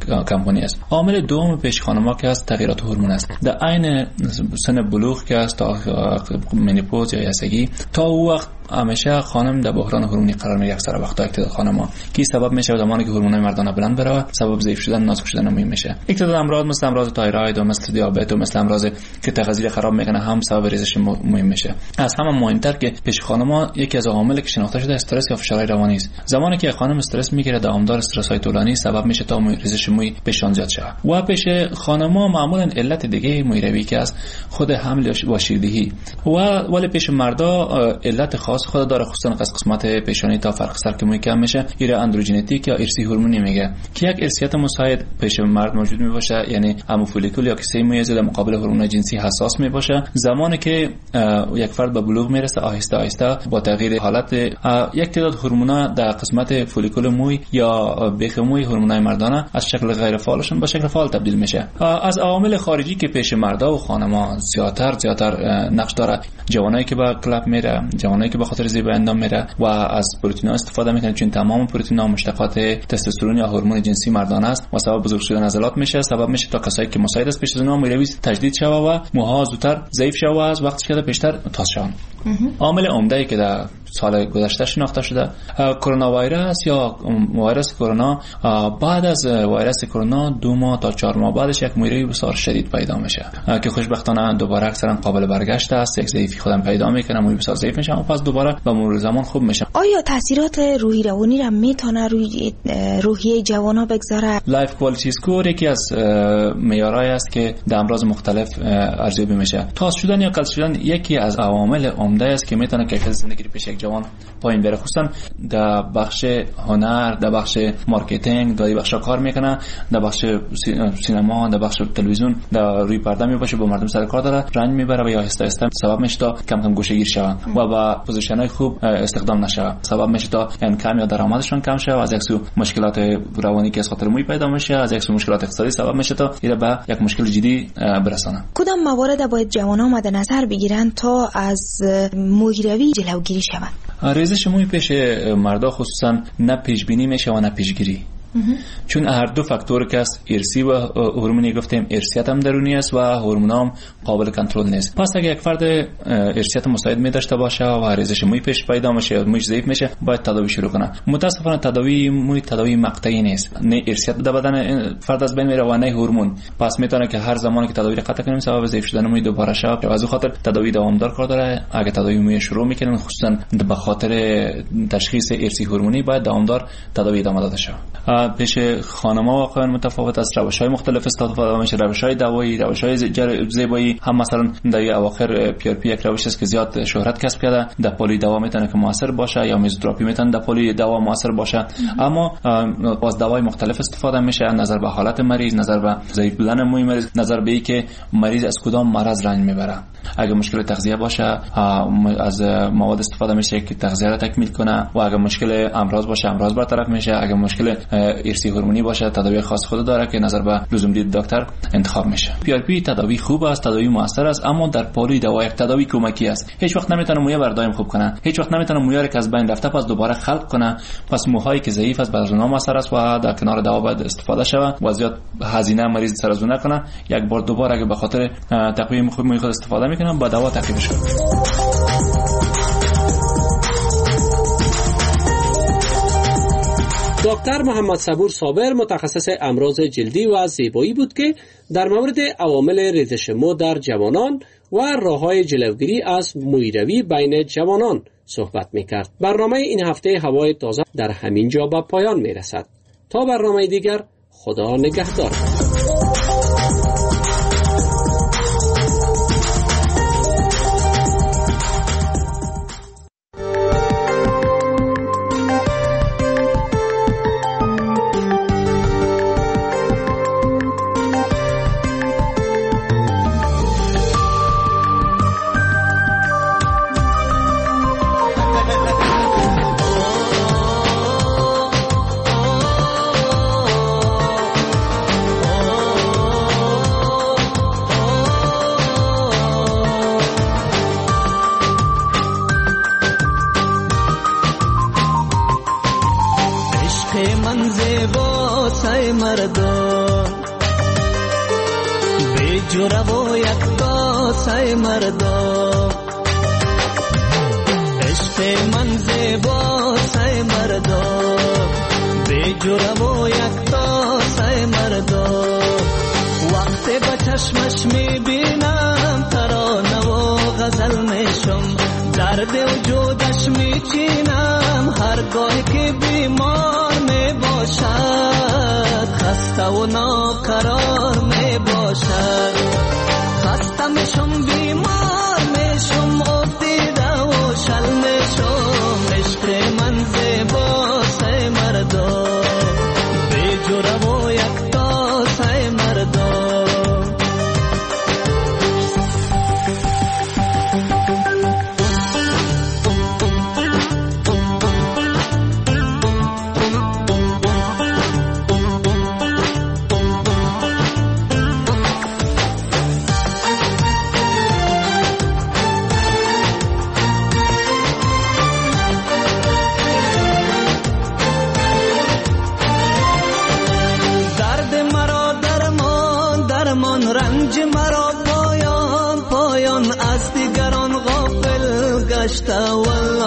Speaker 14: کمپانی است. عامل دوم پیش خانم‌ها که است تغییرات هورمون است. در عین سن بلوغ که است تا منیپوز یا یسگی تا او وقت همیشه خانم در بحران هورمونی قرار میگیره. اکثر وقتا اکتداد خانم‌ها کی سبب میشه زمانی که هورمونای مردانه بلند بره، سبب ضعیف شدن، نازک شدن مهم میشه. اکتداد امراض مثل امراض تایروید و مثل دیابت و مثل امراض که تغذیه خراب میکنه هم سبب ریزش مهم میشه. از همه مهمتر که پیش خانم‌ها یکی از عواملی که شناخته شده استرس یا فشار روانی است. زمانی که خانم استرس میگیره دوامدار استرس‌های طولانی سبب میشه تا ریزش موی پیشان زیاد شه. و پیش خانم‌ها معمولا علت دیگه مویروی که است خود حمل و شیردهی ولی پیش مردا علت خاص خود داره، خصوصا قسمت پیشانی تا فرق سر که موی کم میشه. ایره اندروژنتیک یا ارثی هورمونی میگه که یک ارثیت مساعد پیش مرد موجود میباشه، یعنی همو فولیکول یا کیسه موی در مقابل هورمون جنسی حساس میباشه. زمانی که یک فرد به بلوغ میرسه آهسته آهسته با تغییر حالت یک تعداد هورمونا در قسمت فولیکول موی یا بیخ موی هورمونای مردانه از شکل غیر فعالشون به شکل فعال تبدیل میشه. از عوامل خارجی که پیش مردا و خانم‌ها زیادتر نقش داره، جوانایی که با کلاب میره، جوانایی که به خاطر زیبایی اندام میره و از پروتئین استفاده میکنه، چون تمام پروتئین‌ها مشتقات تستوسترون یا هورمون جنسی مردانه است و سبب بزرگ شدن عضلات میشه، سبب میشه تا کسایی که مساعد است پیش از اونها مویروی تجدید شوه و موها زودتر ضعیف شوه و از وقتی که پیشتر تاز شون. عامل عمده‌ای که در سال گذشته شناخته شده کرونا ویروس یا ویروس کرونا، بعد از ویروس کرونا 2 ماه تا 4 ماه بعدش یک مویروی بسیار شدید پیدا میشه که خوشبختانه دوباره اکثرا قابل برگشت است. یک ضعیفی خودم پیدا میکنه، موی بسیار ضعیف میشه و پس دوباره به مرور زمان خوب میشه.
Speaker 11: آیا تاثیرات روحی روانی را میتونه روی روحیه جوانا بگذاره؟
Speaker 14: لایف کوالیتی اسکور یکی از معیارهایی است که در امراض مختلف ارزیابی میشه. تاز شدن یا قلط شدن یکی از عوامل عمده است که میتونه کیفیت زندگی پیش یک جوان پایین بره، خصوصا در بخش هنر، در بخش مارکتینگ، در بخش کار میکنه، در بخش سینما، در بخش تلویزیون، در روی پرده میباشه، با مردم سر کار داره، رنج میبره و یا آهسته آهسته سبب میشه تا کم کم گوشه‌گیر شوه و با پوزیشن‌های خوب استخدام نشه، سبب میشه تا انکم یا درآمدشون کم شه و از یک سو مشکلات روانی که از خاطر موی پیدا میشه، از یک سو مشکلات اقتصادی سبب میشه تا اینا به یک مشکل جدی برسانه.
Speaker 11: کدام موارد باید جوانان مد نظر بگیرن تا از مویروی جلوگیری شوند؟
Speaker 14: ریزش موی پیش مردا خصوصا نه پیش بینی میشه و نه پیشگیری، چون هر دو فاکتور که است ارثی و هورمونی گفتیم، ارثیت هم درونی است و هورمونام قابل کنترل نیست. پس اگه یک فرد ارثیت مساعد می داشته باشه و ریزش موی پیش پیدا میشه یا موی ضعیف میشه، باید تداوی شروع کنه. متاسفانه تداوی موی تداوی مقطعی نیست، نه ارثیت در بدن فرد از بین میره و نه هورمون. پس میتونه که هر زمانی که تداوی را قطع کنیم سبب ضعیف شدن موی دوباره شه. از خاطر تداوی دوامدار کار داره. اگه تداوی موی شروع میکنن خصوصا به خاطر تشخیص ارثی هورمونی، باید دوامدار تداوی ادامه داده شه. پیش خانم‌ها واقعا متفاوت است، روش‌های مختلف استفاده میشه، روش‌های دوایی، روش‌های زیبایی. هم مثلا در اواخر PRP یک روش است که زیاد شهرت کسب کرده، در پلی دوا میتونه که موثر باشه یا میزوتراپی میتونه در پلی دوا موثر باشه، اما از دوای مختلف استفاده میشه، نظر به حالت مریض، نظر به ضعیف بودن موی مریض، نظر به اینکه مریض از کدام مرض رنج میبره. اگه مشکل تغذیه باشه از مواد استفاده میشه که تغذیه را تکمیل کنه و اگه مشکل امراض باشه امراض برطرف میشه. اگه مشکل ارثی هورمونی باشه تداوی خاص خود داره که نظر به لزوم دید دکتر انتخاب میشه. PRP تداوی خوب است، تداوی موثر است، اما در پالی دوا یک تداوی کمکی است. هیچ وقت نمیتونه موی بردایم خوب کنه، هیچ وقت نمیتونه موی که از بین رفته پس دوباره خلق کنه. پس موهایی که ضعیف است بر زنا موثر است و در کنار دوا باید استفاده شود و زیاد هزینه مریض سر از اون نکنه. یک بار دوباره اگه به خاطر تقویم خوب موی خود استفاده میکنه با دوا تقویمش کنه.
Speaker 21: دکتر محمد صبور صابر متخصص امراض جلدی و زیبایی بود که در مورد عوامل ریزش مو در جوانان و راه‌های جلوگیری از مویروی بین جوانان صحبت می‌کرد. برنامه این هفته هوای تازه در همین جا به پایان می‌رسد. تا برنامه دیگر، خدا نگهدار.
Speaker 15: منزه با سای مردم جوره و یک کاسه مردم عشق من زیباسه مردم بی جوره و یک کاسه مردم وقتی به چشمش میبینم ترانه و غزل میشم درد وجودش میچینم هرگاه که بیمار میباشد خسته و ناقرار میباشد خسته میشم بیمار میشم افتیده و شل میشم عشق من زیباسه مردم بی جوره و یک تاسه مردم رنج مرا پایان پایان از دیگران غافل گشته والله